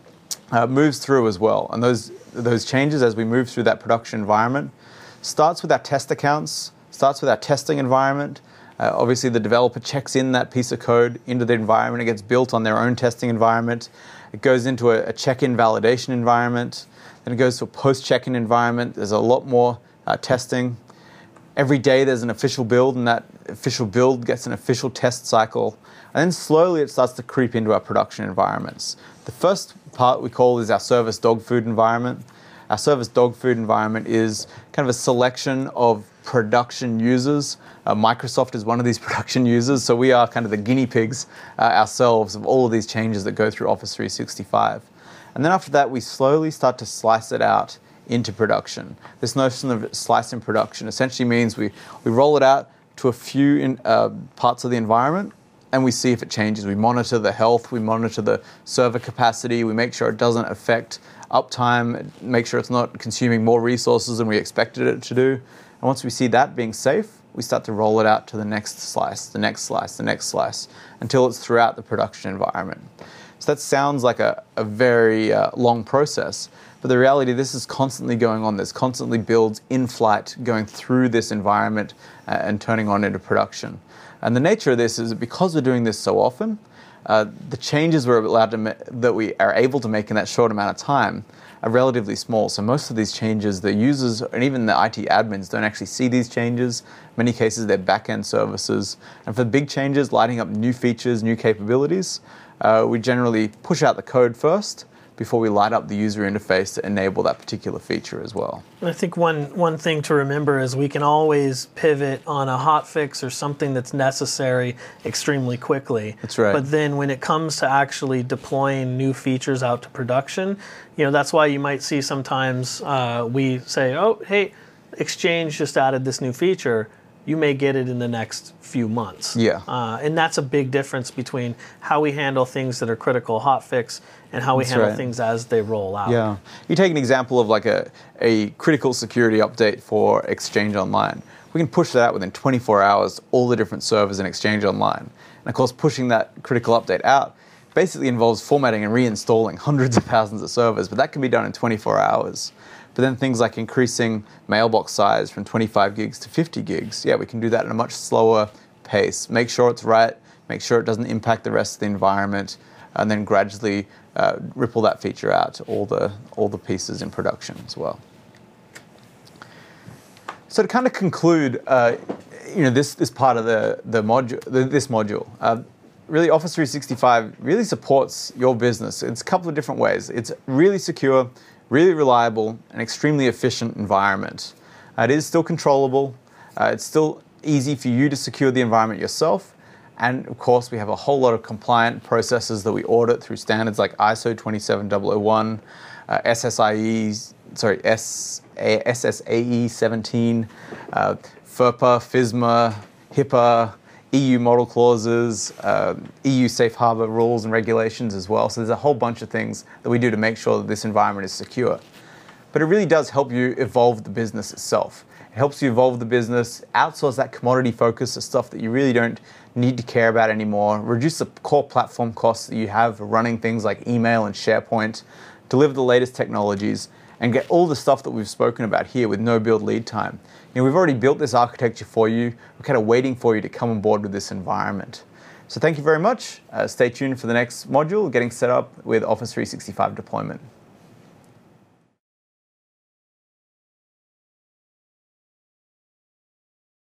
moves through as well, and those changes as we move through that production environment starts with our test accounts, starts with our testing environment. Obviously, the developer checks in that piece of code into the environment. It gets built on their own testing environment. It goes into a check-in validation environment. Then it goes to a post-check-in environment. There's a lot more testing. Every day there's an official build, and that official build gets an official test cycle. And then slowly it starts to creep into our production environments. The first part we call is our service dog food environment. Our service dog food environment is kind of a selection of production users. Microsoft is one of these production users, so we are kind of the guinea pigs ourselves of all of these changes that go through Office 365. And then after that, we slowly start to slice it out into production. This notion of slice in production essentially means we roll it out to a few parts of the environment, and we see if it changes. We monitor the health, we monitor the server capacity, we make sure it doesn't affect uptime, make sure it's not consuming more resources than we expected it to do. And once we see that being safe, we start to roll it out to the next slice, the next slice, the next slice, until it's throughout the production environment. So that sounds like a very long process, but the reality, this is constantly going on. There's constantly builds in flight going through this environment and turning on into production. And the nature of this is that because we're doing this so often, the changes that we are able to make in that short amount of time are relatively small. So most of these changes, the users and even the IT admins don't actually see these changes. In many cases, they're back-end services. And for the big changes, lighting up new features, new capabilities, we generally push out the code first before we light up the user interface to enable that particular feature as well. I think one thing to remember is we can always pivot on a hotfix or something that's necessary extremely quickly. That's right. But then when it comes to actually deploying new features out to production, that's why you might see sometimes we say, oh, hey, Exchange just added this new feature. You may get it in the next few months. Yeah. And that's a big difference between how we handle things that are critical hotfix and how we handle things as they roll out. Yeah. You take an example of like a critical security update for Exchange Online. We can push that out within 24 hours to all the different servers in Exchange Online. And of course, pushing that critical update out basically involves formatting and reinstalling hundreds of thousands of servers, but that can be done in 24 hours. But then things like increasing mailbox size from 25 gigs to 50 gigs, we can do that at a much slower pace. Make sure it's right, make sure it doesn't impact the rest of the environment, and then gradually ripple that feature out to all the pieces in production as well. So to kind of conclude, this part of the module, this module. Really, Office 365 really supports your business. It's a couple of different ways. It's really secure, really reliable, and extremely efficient environment. It is still controllable. It's still easy for you to secure the environment yourself. And of course, we have a whole lot of compliant processes that we audit through standards like ISO 27001, SSAE 17, FERPA, FISMA, HIPAA, EU model clauses, EU safe harbor rules and regulations as well. So there's a whole bunch of things that we do to make sure that this environment is secure. But it really does help you evolve the business itself. It helps you evolve the business, outsource that commodity focus to stuff that you really don't need to care about anymore, reduce the core platform costs that you have for running things like email and SharePoint, deliver the latest technologies, and get all the stuff that we've spoken about here with no build lead time. We've already built this architecture for you. We're kind of waiting for you to come on board with this environment. So thank you very much. Stay tuned for the next module, getting set up with Office 365 deployment.